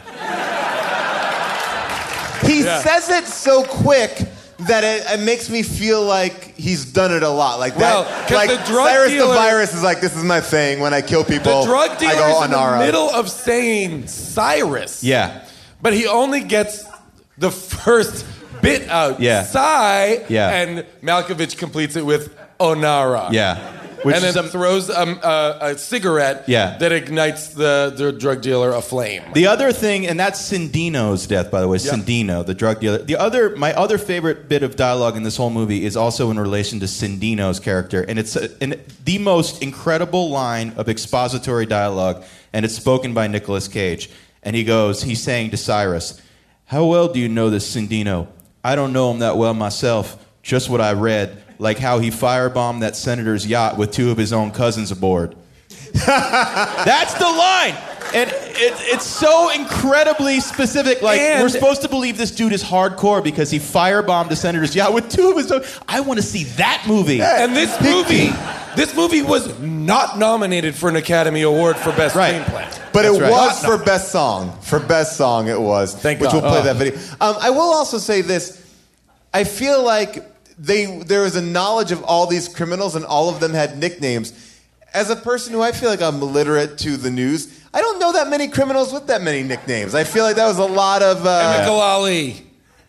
He Yeah. says it so quick that it, it makes me feel like he's done it a lot. Like Well, that. 'cause Like the drug Cyrus dealer- the Virus is like, this is my thing. When I kill people, The drug I dealer go is in the Anara. middle of saying Cyrus. Yeah. But he only gets the first bit out. Yeah. Cy. Yeah. And Malkovich completes it with Onara. Yeah. Which and is then a- throws um, uh, a cigarette Yeah. that ignites the, the drug dealer aflame. The other thing, and that's Cindino's death, by the way. Yeah. Cindino, the drug dealer. The other, my other favorite bit of dialogue in this whole movie is also in relation to Cindino's character, and it's a, an, the most incredible line of expository dialogue, and it's spoken by Nicolas Cage. And he goes, he's saying to Cyrus, "How well do you know this Cindino? I don't know him that well myself. Just what I read, like how he firebombed that senator's yacht with two of his own cousins aboard." That's the line. And it, it's so incredibly specific. Like, And- we're supposed to believe this dude is hardcore because he firebombed the senator's yacht with two of his own. I want to see that movie. And this movie, this movie was not nominated for an Academy Award for Best Right. Screenplay. But it That's right. was for best song. For best song, it was. Thank which God. we'll play Oh. that video. Um, I will also say this. I feel like they there is a knowledge of all these criminals, and all of them had nicknames. As a person who I feel like I'm illiterate to the news, I don't know that many criminals with that many nicknames. I feel like that was a lot of. Uh, Chemical Ali.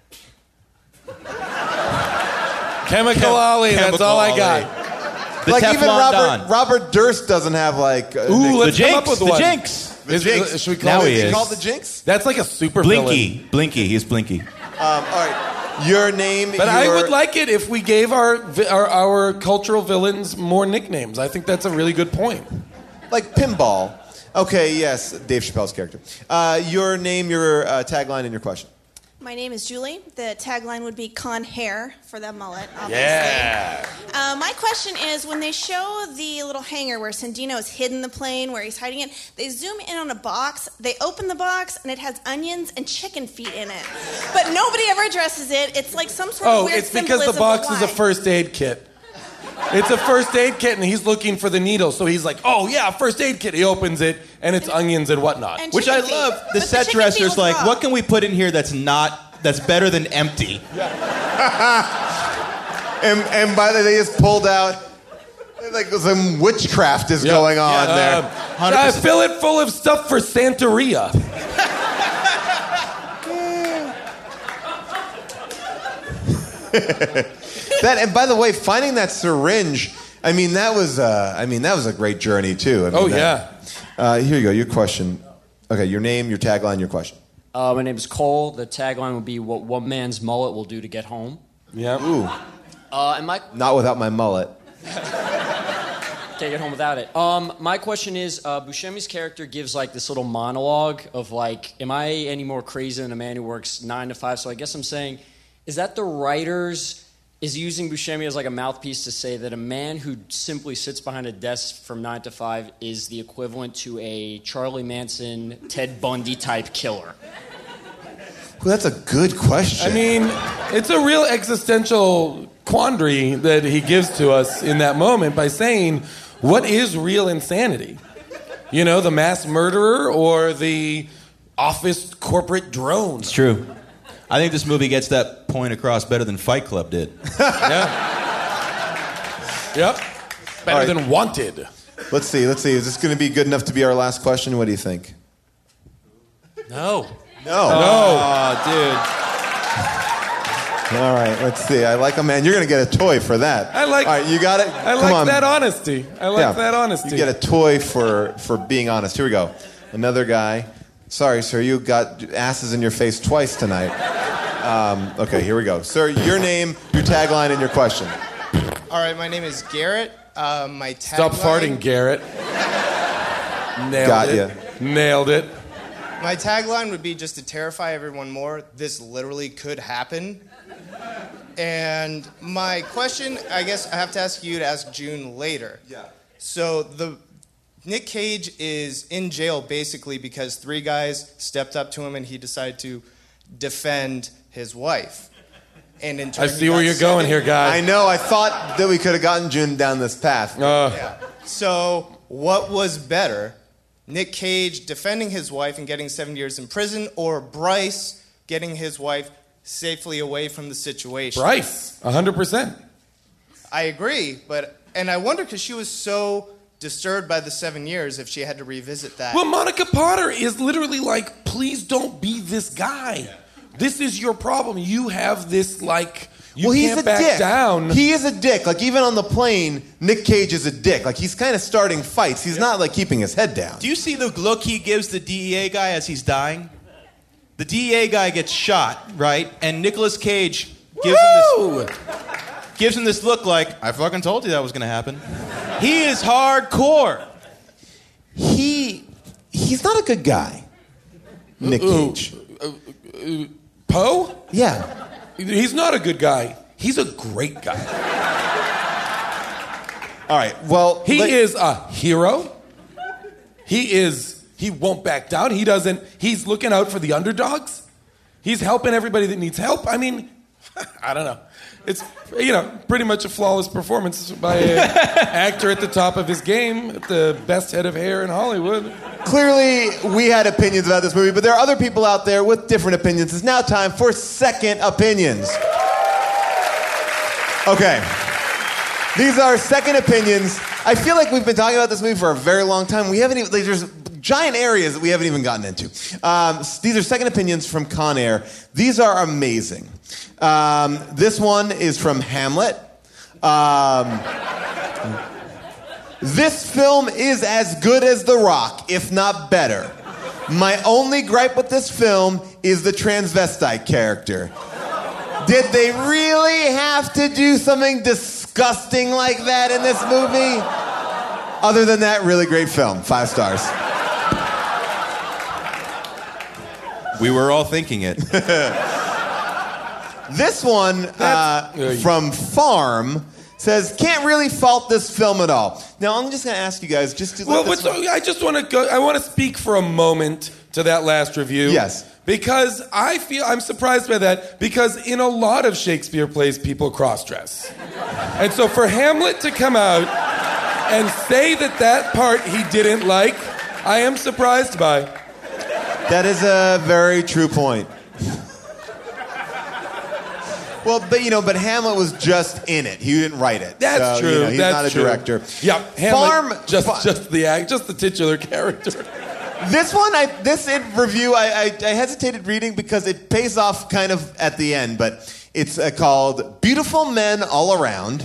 Chemical Ali, that's Chemical all I Ali. got. The like Teflon even Robert Don. Robert Durst doesn't have like. A Ooh, nickname. let's the come Jinx. up with The one. Jinx. The Is- Jinx. should we call Now it he Is is. he called the Jinx? That's like a super villain. Blinky. Blinky. He's Blinky. Um, all right. Your name. But I your- would like it if we gave our, vi- our our cultural villains more nicknames. I think that's a really good point. like pinball. Okay, yes, Dave Chappelle's character. Uh, your name, your uh, tagline, and your question. My name is Julie. The tagline would be "Con hair" for the mullet, obviously. Yeah. Uh, my question is, when they show the little hangar where Cindino has hidden the plane, where he's hiding it, they zoom in on a box, they open the box, and it has onions and chicken feet in it. But nobody ever addresses it. It's like some sort of Oh, weird it's because the symbolism, box but is a why? first aid kit. It's a first aid kit, and he's looking for the needle. So he's like, "Oh yeah, first aid kit." He opens it, and it's onions and whatnot. And Which I chicken feet. love. The But set chicken feet dresser's was like, raw. what can we put in here that's not, that's better than empty? And and by the way, they just pulled out like some witchcraft is going on Yeah, there. um, I fill it full of stuff for Santeria. That and by the way, finding that syringe, I mean that was uh, I mean that was a great journey too. I mean, Oh, that- Uh, here you go. Your question. Okay, your name, your tagline, your question. Uh, my name is Cole. The tagline would be "What one man's mullet will do to get home." Yeah. Ooh, Uh, and my not without my mullet. can't get home without it. Um, my question is, uh, Buscemi's character gives like this little monologue of like, "Am I any more crazy than a man who works nine to five?" So I guess I'm saying, is that the writers is using Buscemi as like a mouthpiece to say that a man who simply sits behind a desk from nine to five is the equivalent to a Charlie Manson, Ted Bundy type killer? Well, that's a good question. I mean, it's a real existential quandary that he gives to us in that moment by saying, what is real insanity? You know, the mass murderer or the office corporate drone? It's true. I think this movie gets that point across better than Fight Club did. Yeah. Yep. Better All right. than Wanted. let's see. Let's see. Is this going to be good enough to be our last question? What do you think? No. No. Oh, dude. All right. Let's see. I like a man. You're going to get a toy for that. I like- All right. You got it. I Come like on. that honesty. I like Yeah. that honesty. You get a toy for for being honest. Here we go. Another guy. Sorry, sir. You got asses in your face twice tonight. Um, okay, here we go. Sir, your name, your tagline, and your question. All right, my name is Garrett. Uh, my tagline. Stop farting, Garrett. Nailed Got it. ya. Nailed it. My tagline would be just to terrify everyone more. This literally could happen. And my question, I guess I have to ask you to ask June later. Yeah. So the Nick Cage is in jail basically because three guys stepped up to him and he decided to defend his wife. And in turn, I he see got where you're going seven- here, guy. I know. I thought that we could have gotten June down this path. Uh, Yeah. So, what was better? Nick Cage defending his wife and getting seven years in prison, or Bryce getting his wife safely away from the situation? Bryce, one hundred percent. I agree, but, and I wonder because she was so disturbed by the seven years if she had to revisit that. Well, Monica Potter is literally like, please don't be this guy. This is your problem. You have this, like, You well, he's can't a back dick. down. He is a dick. Like, even on the plane, Nick Cage is a dick. Like, he's kind of starting fights. He's not, like, keeping his head down. Do you see the look he gives the D E A guy as he's dying? The D E A guy gets shot, right? And Nicolas Cage gives him, this, gives him this look like, I fucking told you that was going to happen. He is hardcore. He, he's not a good guy, Nick Cage. Uh, uh, Poe? Yeah. He's not a good guy. He's a great guy. All right, well... He let- is a hero. He is... He won't back down. He doesn't... He's looking out for the underdogs. He's helping everybody that needs help. I mean, I don't know. It's, you know, pretty much a flawless performance by an actor at the top of his game, at the best head of hair in Hollywood. Clearly, we had opinions about this movie, but there are other people out there with different opinions. It's now time for Second Opinions. Okay. These are Second Opinions. I feel like we've been talking about this movie for a very long time. We haven't even... Like, there's giant areas that we haven't even gotten into. Um, these are Second Opinions from Con Air. These are amazing. Um, this one is from Hamlet. Um, this film is as good as The Rock, if not better. My only gripe with this film is the transvestite character. Did they really have to do something disgusting like that in this movie? Other than that, really great film. Five stars. We were all thinking it. This one uh, from Farm says, can't really fault this film at all. Now, I'm just going to ask you guys, just to Well, let this what's, I just want to go. I want to speak for a moment to that last review. Yes. Because I feel I'm surprised by that. Because in a lot of Shakespeare plays, people cross-dress, and so for Hamlet to come out and say that that part he didn't like, I am surprised by. That is a very true point. Well, but you know, but Hamlet was just in it. He didn't write it. That's so, true. You know, he's That's not a true. director. Yeah, Hamlet, Farm just fa- just the act, just the titular character. This one, I, this in review, I, I, I hesitated reading because it pays off kind of at the end, but it's uh, called Beautiful Men All Around.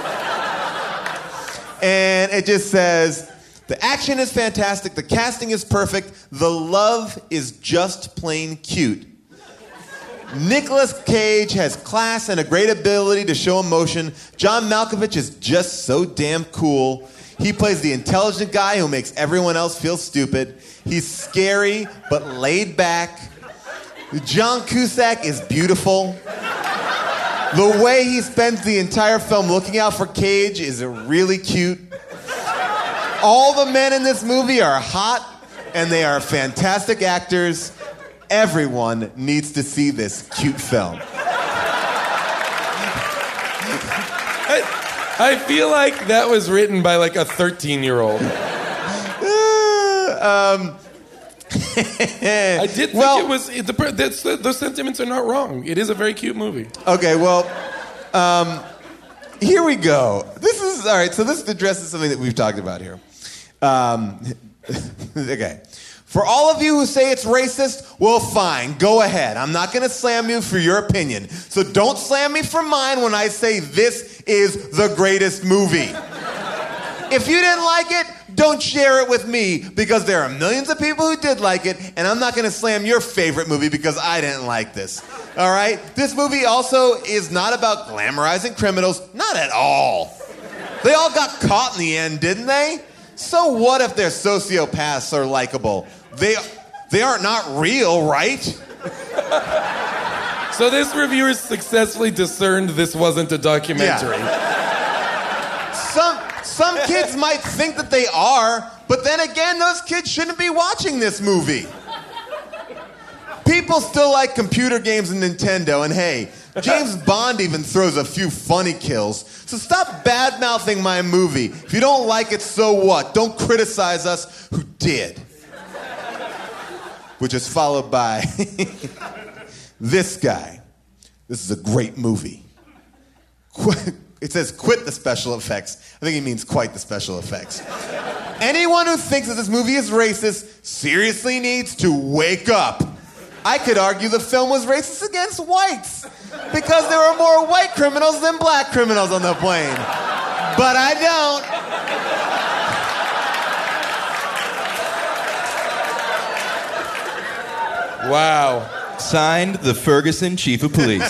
And it just says, the action is fantastic, the casting is perfect, the love is just plain cute. Nicolas Cage has class and a great ability to show emotion. John Malkovich is just so damn cool. He plays the intelligent guy who makes everyone else feel stupid. He's scary, but laid back. John Cusack is beautiful. The way he spends the entire film looking out for Cage is really cute. All the men in this movie are hot, and they are fantastic actors. Everyone needs to see this cute film. I, I feel like that was written by like a thirteen-year-old. um, I did think well, it was. It, the, that's, the, those sentiments are not wrong. It is a very cute movie. Okay, well, um, here we go. This is, all right, so this addresses something that we've talked about here. Um, okay. For all of you who say it's racist, well, fine, go ahead. I'm not going to slam you for your opinion. So don't slam me for mine when I say this is the greatest movie. If you didn't like it, don't share it with me, because there are millions of people who did like it, and I'm not going to slam your favorite movie because I didn't like this. All right? This movie also is not about glamorizing criminals. Not at all. They all got caught in the end, didn't they? So what if their sociopaths are likable? They, they are not real, right? So this reviewer successfully discerned this wasn't a documentary. Yeah. Some, some kids might think that they are, but then again, those kids shouldn't be watching this movie. People still like computer games and Nintendo, and hey, James Bond even throws a few funny kills. So stop bad-mouthing my movie. If you don't like it, so what? Don't criticize us who did. Which is followed by this guy. This is a great movie. Qu- it says quit the special effects. I think he means quite the special effects. Anyone who thinks that this movie is racist seriously needs to wake up. I could argue the film was racist against whites. because there were more white criminals than black criminals on the plane. But I don't. Wow. Signed, the Ferguson Chief of Police.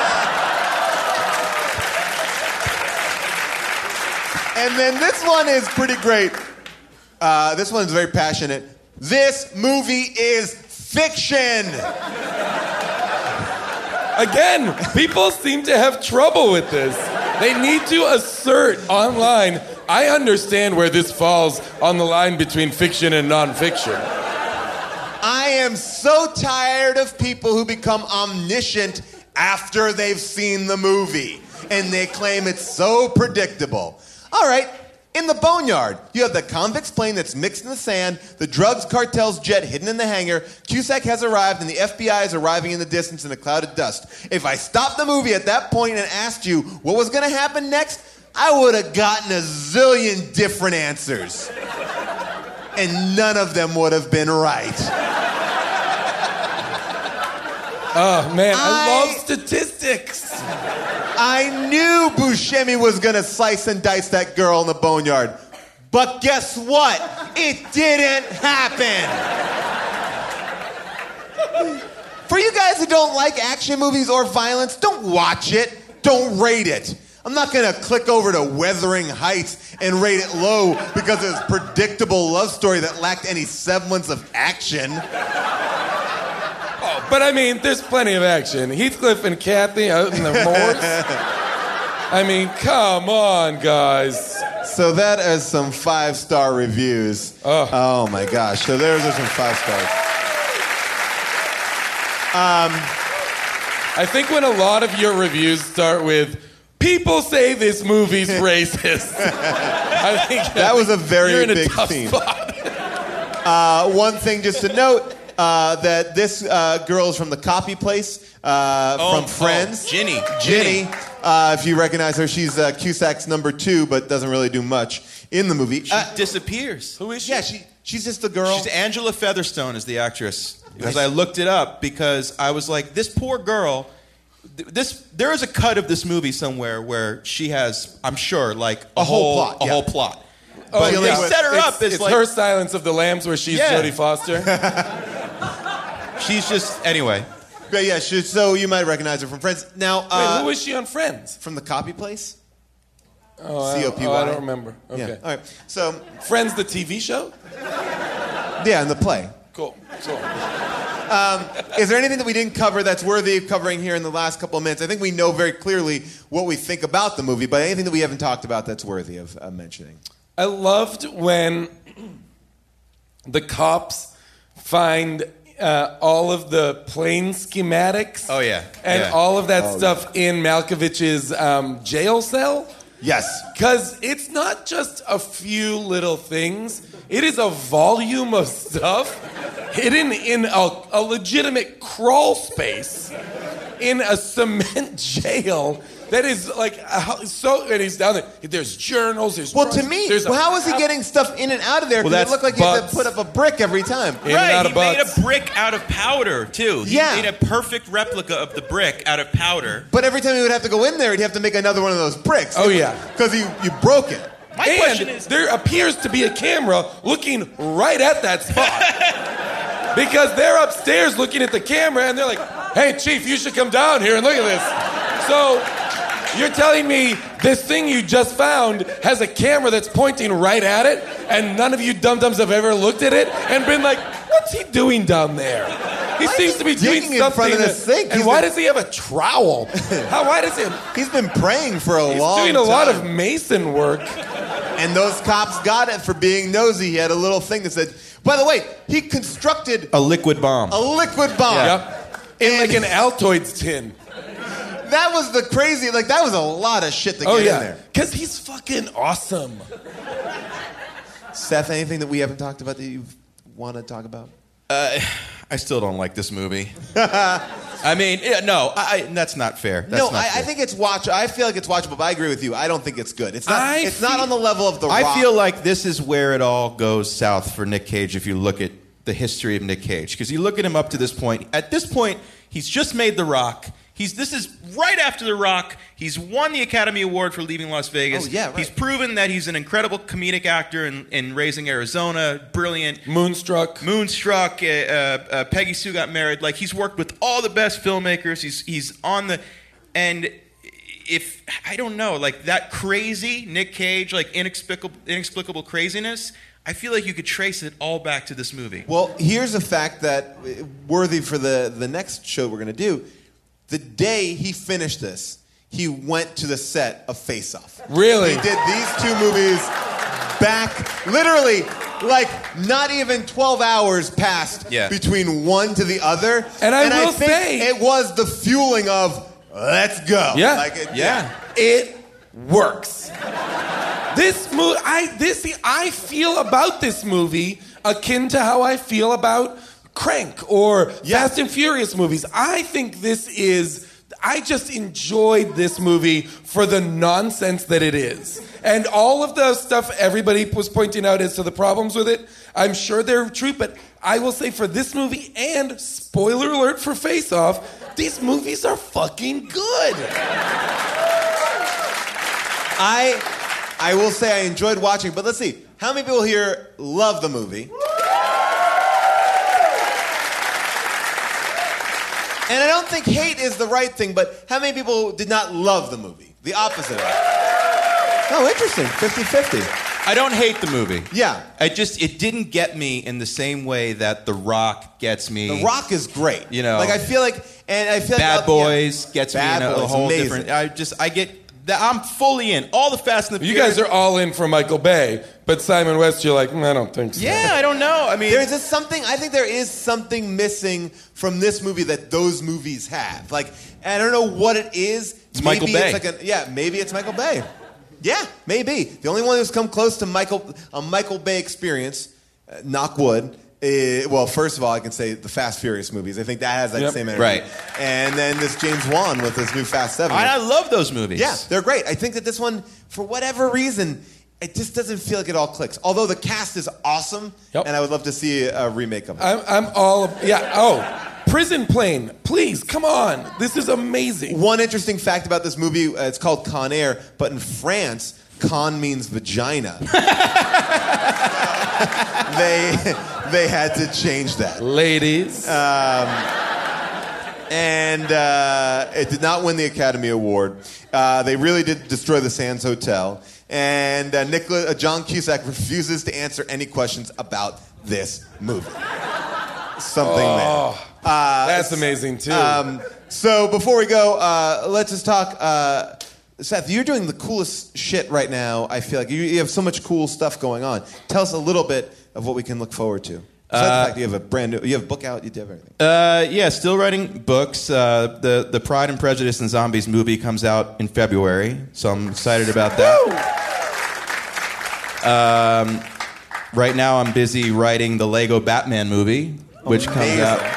And then this one is pretty great. Uh, this one's very passionate. This movie is fiction. Again, people seem to have trouble with this. They need to assert online, I understand where this falls on the line between fiction and nonfiction. I am so tired of people who become omniscient after they've seen the movie. And they claim it's so predictable. All right, in the boneyard, you have the convict's plane that's mixed in the sand, the drugs cartel's jet hidden in the hangar, Cusack has arrived, and the F B I is arriving in the distance in a cloud of dust. If I stopped the movie at that point and asked you what was going to happen next, I would have gotten a zillion different answers. And none of them would have been right. Oh, man, I, I love statistics. I knew Buscemi was gonna slice and dice that girl in the boneyard. But guess what? It didn't happen. For you guys who don't like action movies or violence, don't watch it. Don't rate it. I'm not gonna click over to Wuthering Heights and rate it low because it's a predictable love story that lacked any semblance of action. Oh, but I mean, there's plenty of action. Heathcliff and Kathy out in the moors. I mean, come on, guys. So that is some five-star reviews. Oh, oh my gosh. So there's some five stars. Um, I think when a lot of your reviews start with, people say this movie's racist. I think that was a very you're in a big tough theme. spot. uh, one thing just to note, uh, that this uh, girl is from the Copy Place, uh, Oh, from Friends. oh, Ginny. Ginny. Uh, if you recognize her, she's uh, Cusack's number two, but doesn't really do much in the movie. She Uh, disappears. Who is she? yeah, she she's just the girl. She's Angela Featherstone is the actress. Because I looked it up because I was like, this poor girl. th- This there is a cut of this movie somewhere where she has, I'm sure, like a, A whole plot, a yeah. whole plot. Oh, But yeah. they set her it's, up as it's like her Silence of the Lambs where she's Yeah. Jodie Foster. she's just anyway. But yeah, she, so you might recognize her from Friends. Now, uh, Wait, who was she on Friends? from the Copy Place? Oh, I C O don't- P Y. oh, I don't remember. Okay. Yeah. All right. So, Friends, the T V show? yeah, in the play. Cool. Cool. Is there anything that we didn't cover that's worthy of covering here in the last couple of minutes? I think we know very clearly what we think about the movie, but anything that we haven't talked about that's worthy of uh, mentioning? I loved when the cops find uh, all of the plane schematics. Oh, yeah. And Yeah. all of that Oh, stuff in Malkovich's um, jail cell. Yes. Because it's not just a few little things. It is a volume of stuff hidden in a, a legitimate crawl space in a cement jail that is like uh, so. And he's down there. There's journals. There's Well, to drugs, me, there's a- well, how is he getting stuff in and out of there? Well, Because it that's looked like he had to butts. put up a brick every time. In and right, out he of made butts. a brick out of powder too. He Yeah. made a perfect replica of the brick out of powder. But every time he would have to go in there, he'd have to make another one of those bricks. Oh, yeah. Because you, you broke it. My and question is, there appears to be a camera looking right at that spot. Because they're upstairs looking at the camera and they're like, hey, Chief, you should come down here and look at this. So you're telling me this thing you just found has a camera that's pointing right at it and none of you dum-dums have ever looked at it and been like, what's he doing down there? He Why is seems he to be doing digging in something. front of that- this sink? And He's why been- does he have a trowel? How, why does he? He's been praying for a He's long time. doing a lot of mason work. And those cops got it for being nosy. He had a little thing that said, by the way, he constructed a liquid bomb. a liquid bomb. Yep. In like an Altoids tin. That was the crazy, like, that was a lot of shit to Oh, get yeah. in there. Because he's fucking awesome. Seth, anything that we haven't talked about that you want to talk about? Uh, I still don't like this movie. I mean, yeah, no, I, I, that's not fair. That's no, not I, fair. I think it's watch. I feel like it's watchable, but I agree with you. I don't think it's good. It's not. I it's not feel- on the level of The Rock. I feel like this is where it all goes south for Nick Cage if you look at the history of Nick Cage. Because you look at him up to this point. At this point, he's just made The Rock. He's this is right after The Rock. He's won the Academy Award for Leaving Las Vegas. Oh, yeah, right. He's proven that he's an incredible comedic actor in, in Raising Arizona. Brilliant. Moonstruck. Moonstruck. Uh, uh, uh, Peggy Sue Got Married. Like, he's worked with all the best filmmakers. He's he's on the, and if I don't know, like that crazy Nick Cage, like inexplicable inexplicable craziness. I feel like you could trace it all back to this movie. Well, here's a fact that uh, worthy for the the next show we're gonna do. The day he finished this, he went to the set of Face Off. Really? He did these two movies back, literally, like not even twelve hours passed Yeah. between one to the other. And I will think say- it was the fueling of let's go. Yeah. Like it, Yeah. It works. This movie, I this I feel about this movie akin to how I feel about Crank or Yeah. Fast and Furious movies. I think this is. I just enjoyed this movie for the nonsense that it is. And all of the stuff everybody was pointing out as to the problems with it, I'm sure they're true, but I will say for this movie, and spoiler alert for Face Off, these movies are fucking good. I I will say I enjoyed watching, but let's see. How many people here love the movie? And I don't think hate is the right thing, but how many people did not love the movie? The opposite of it. Oh, interesting. fifty-fifty. I don't hate the movie. Yeah. I just it didn't get me in the same way that The Rock gets me. The Rock is great. You know, like I feel like, and I feel Bad like Boys gets Bad me in a, a Boys, whole amazing. different. I just I get that I'm fully in all the Fast and the You Furious. guys are all in for Michael Bay, but Simon West, you're like, mm, I don't think so. Yeah, I don't know. I mean, There's just something, I think there is something missing from this movie that those movies have. Like, I don't know what it is. It's maybe Michael Bay. It's like a, yeah, maybe it's Michael Bay. Yeah, maybe. The only one who's come close to Michael a Michael Bay experience, uh, knock wood, uh, well, first of all, I can say the Fast Furious movies. I think that has that Yep. same energy. Right. And then this James Wan with his new Fast Seven. I, I love those movies. Yeah, they're great. I think that this one, for whatever reason, it just doesn't feel like it all clicks. Although the cast is awesome, Yep. and I would love to see a remake of it. I'm, I'm all, yeah, oh, Prison Plane, please, come on. This is amazing. One interesting fact about this movie, uh, it's called Con Air, but in France, con means vagina. they they had to change that. Ladies. Um, and uh, it did not win the Academy Award. Uh, they really did destroy the Sands Hotel. And uh, Nicola, uh, John Cusack refuses to answer any questions about this movie. Something Oh, there. Uh, that's amazing, too. Um, so before we go, uh, let's just talk. Uh, Seth, you're doing the coolest shit right now. I feel like you, you have so much cool stuff going on. Tell us a little bit of what we can look forward to. Besides Uh, the fact you have a brand new, you have a book out, you do everything. Uh, yeah, still writing books. Uh, the the Pride and Prejudice and Zombies movie comes out in February, so I'm excited about that. Um, right now, I'm busy writing the Lego Batman movie, which comes Amazing. out.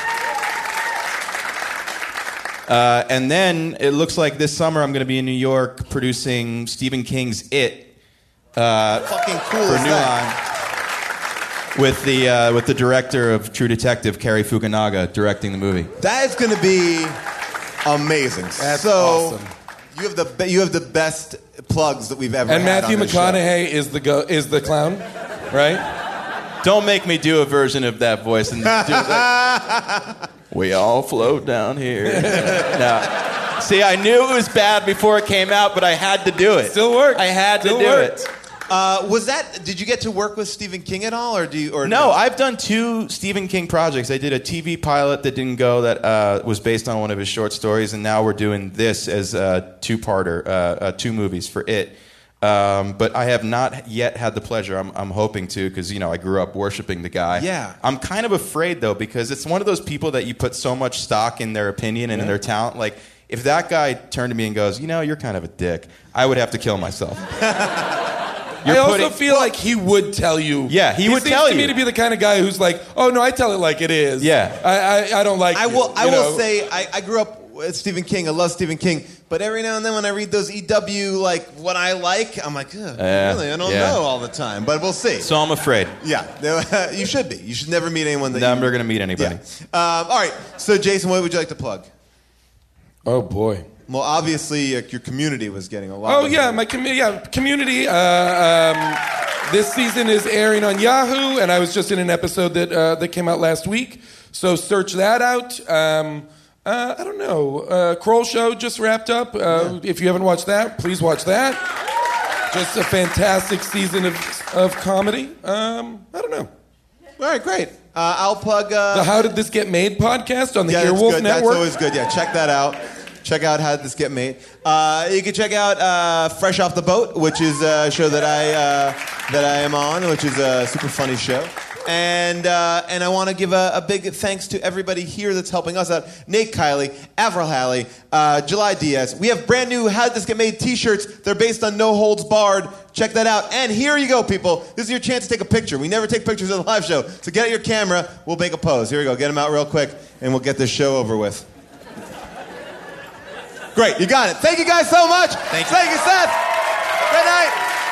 Uh, and then it looks like this summer I'm going to be in New York producing Stephen King's It. Uh, Fucking cool for is New that? Line. With the uh, with the director of True Detective, Cary Fukunaga, directing the movie. That is going to be amazing. That's so awesome. you have the be- you have the best plugs that we've ever And had Matthew on this show. McConaughey is the go- is the clown, right? Don't make me do a version of that voice and do that. We all float down here. No. See, I knew it was bad before it came out, but I had to do it. Still works. I had Still to do works. it. Uh, was that? Did you get to work with Stephen King at all, or do you? Or No, I've done two Stephen King projects. I did a T V pilot that didn't go that uh, was based on one of his short stories, and now we're doing this as a two-parter, uh, uh, two movies for it. Um, but I have not yet had the pleasure. I'm, I'm hoping to, because you know I grew up worshiping the guy. Yeah. I'm kind of afraid though, because it's one of those people that you put so much stock in their opinion and in their talent. Like if that guy turned to me and goes, you know, you're kind of a dick, I would have to kill myself. I also putting- feel like he would tell you. Yeah, he would seems tell to me you. to be the kind of guy who's like, oh no, I tell it like it is. Yeah. I I, I don't like. I you, will. I you will know? say I, I grew up with Stephen King. I love Stephen King, but every now and then when I read those E W like what I like, I'm like, Ugh, Yeah, really, I don't yeah. know all the time, but we'll see. So I'm afraid. Yeah, you should be. You should never meet anyone that. I'm you, never going to meet anybody. Yeah. Um, all right. So Jason, what would you like to plug? Oh boy. Well, obviously, uh, your community was getting a lot. Oh of yeah, my com- yeah community. Uh, um, this season is airing on Yahoo, and I was just in an episode that uh, that came out last week. So search that out. Um, uh, I don't know. Uh, Kroll Show just wrapped up. Uh, yeah. If you haven't watched that, please watch that. Just a fantastic season of of comedy. Um, I don't know. All right, great. Uh, I'll plug uh, the How Did This Get Made podcast on the yeah, Earwolf good. Network. That's always good. Yeah, check that out. Check out How Did This Get Made. Uh, you can check out uh, Fresh Off the Boat, which is a show that I uh, that I am on, which is a super funny show. And uh, and I want to give a, a big thanks to everybody here that's helping us out. Nate Kiley, Avril Halley, uh, July Diaz. We have brand new How Did This Get Made t-shirts. They're based on No Holds Barred. Check that out. And here you go, people. This is your chance to take a picture. We never take pictures at the live show. So get out your camera. We'll make a pose. Here we go. Get them out real quick, and we'll get this show over with. Great. You got it. Thank you guys so much. Thank you. Thank you, Seth. Good night.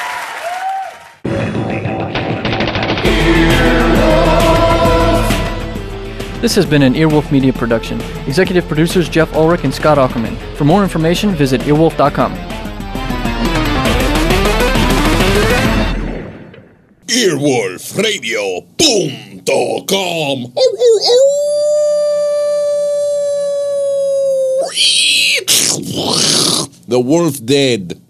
This has been an Earwolf Media production. Executive producers Jeff Ulrich and Scott Ackerman. For more information, visit earwolf dot com. earwolf radio punto com. The wolf dead.